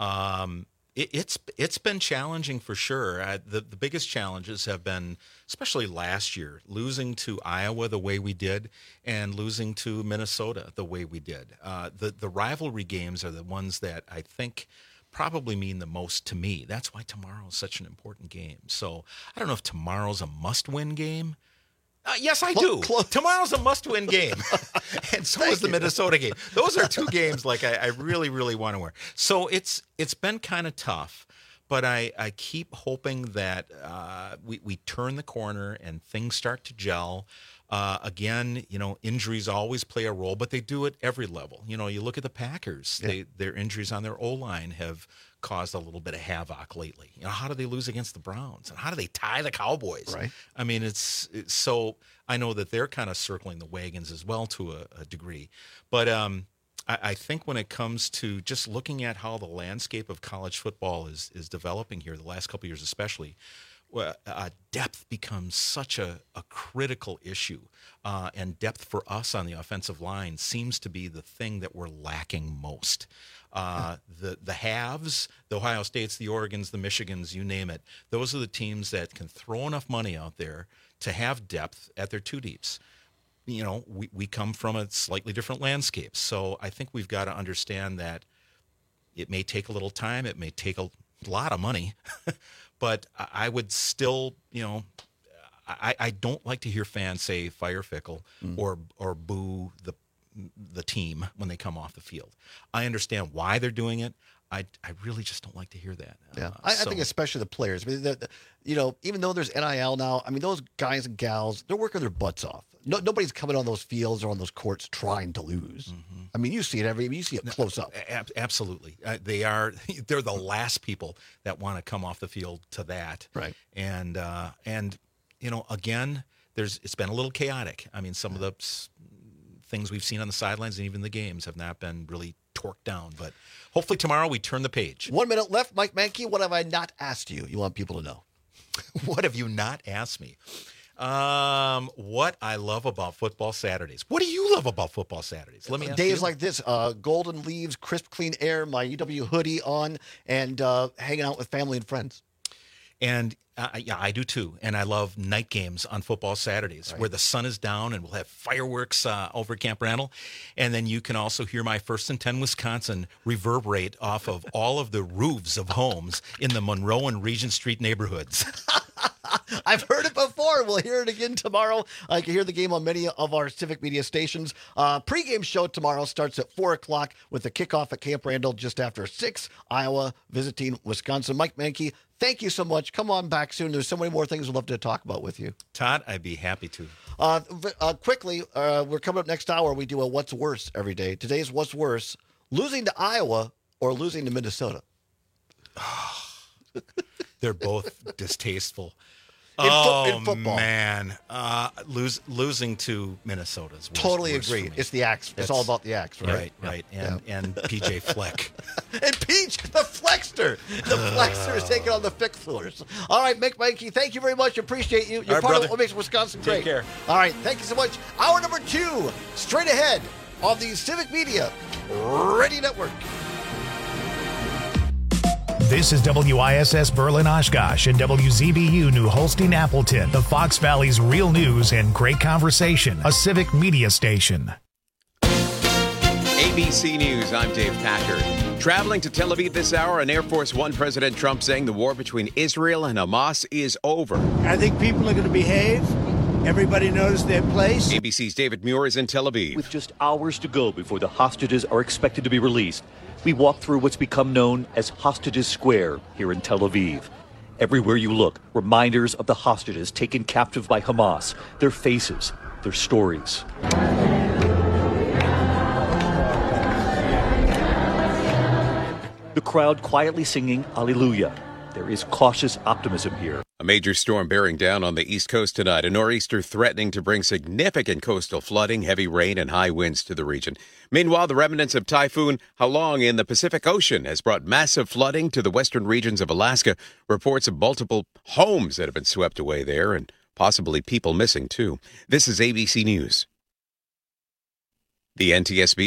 It's been challenging for sure. The biggest challenges have been, especially last year, losing to Iowa the way we did and losing to Minnesota the way we did. The rivalry games are the ones that I think probably mean the most to me. That's why tomorrow is such an important game. So I don't know if tomorrow's a must-win game. Yes, I do. Tomorrow's a must-win game, and so is the Minnesota game. Those are two games like I really, really want to win. So it's been kind of tough, but I keep hoping that we turn the corner and things start to gel. Again, injuries always play a role, but they do at every level. You look at the Packers; their injuries on their O-line have caused a little bit of havoc lately. How do they lose against the Browns? And how do they tie the Cowboys? Right. I mean, it's so I know that they're kind of circling the wagons as well to a degree. But I think when it comes to just looking at how the landscape of college football is developing here, the last couple of years especially, depth becomes such a critical issue. And depth for us on the offensive line seems to be the thing that we're lacking most. The halves, the Ohio States, the Oregons, the Michigans, you name it, those are the teams that can throw enough money out there to have depth at their two deeps. We come from a slightly different landscape. So I think we've got to understand that it may take a little time. It may take a lot of money, but I would still, I don't like to hear fans say fire Fickell or boo the team when they come off the field. I understand why they're doing it. I really just don't like to hear that. Yeah, I think especially the players. I mean, even though there's NIL now, I mean, those guys and gals, they're working their butts off. Nobody's coming on those fields or on those courts trying to lose. Mm-hmm. I mean, you see it you see it close up. Absolutely, they're the last people that want to come off the field to that. Right. And again, it's been a little chaotic. I mean, some of the things we've seen on the sidelines and even the games have not been really torqued down. But hopefully tomorrow we turn the page. 1 minute left. Mike Mankey, what have I not asked you? You want people to know. What have you not asked me? What I love about football Saturdays. What do you love about football Saturdays? Let me ask Days you. Like this, golden leaves, crisp, clean air, my UW hoodie on, and hanging out with family and friends. And I do too. And I love night games on football Saturdays where the sun is down and we'll have fireworks over Camp Randall. And then you can also hear my First and 10 Wisconsin reverberate off of all of the roofs of homes in the Monroe and Regent Street neighborhoods. I've heard it before. We'll hear it again tomorrow. I can hear the game on many of our Civic Media stations. Pre-game show tomorrow starts at 4 o'clock with the kickoff at Camp Randall just after 6. Iowa visiting Wisconsin. Mike Mankey, thank you so much. Come on back soon. There's so many more things we'd love to talk about with you. Todd, I'd be happy to. Quickly, we're coming up next hour. We do a What's Worse every day. Today's What's Worse, losing to Iowa or losing to Minnesota? They're both distasteful. In football. Man. Losing to Minnesota's totally worse agree. It's the Axe. It's all about the Axe, right? Right. And PJ Fleck. And Peach, the Flexter. The Flexter is taking on the Fixlers. All right, Mick Mankey, thank you very much. Appreciate you. You're part of what makes Wisconsin great. Take care. All right, thank you so much. Hour number 2, straight ahead on the Civic Media Radio Network. This is WISS Berlin Oshkosh and WZBU New Holstein Appleton, the Fox Valley's real news and great conversation, a Civic Media station. ABC News, I'm Dave Packard. Traveling to Tel Aviv this hour, on Air Force One, President Trump saying the war between Israel and Hamas is over. I think people are going to behave. Everybody knows their place. ABC's David Muir is in Tel Aviv. With just hours to go before the hostages are expected to be released, we walk through what's become known as Hostages Square here in Tel Aviv. Everywhere you look, reminders of the hostages taken captive by Hamas, their faces, their stories. The crowd quietly singing Alleluia. There is cautious optimism here. A major storm bearing down on the East Coast tonight. A nor'easter threatening to bring significant coastal flooding, heavy rain, and high winds to the region. Meanwhile, the remnants of Typhoon Halong in the Pacific Ocean has brought massive flooding to the western regions of Alaska. Reports of multiple homes that have been swept away there and possibly people missing, too. This is ABC News. The NTSB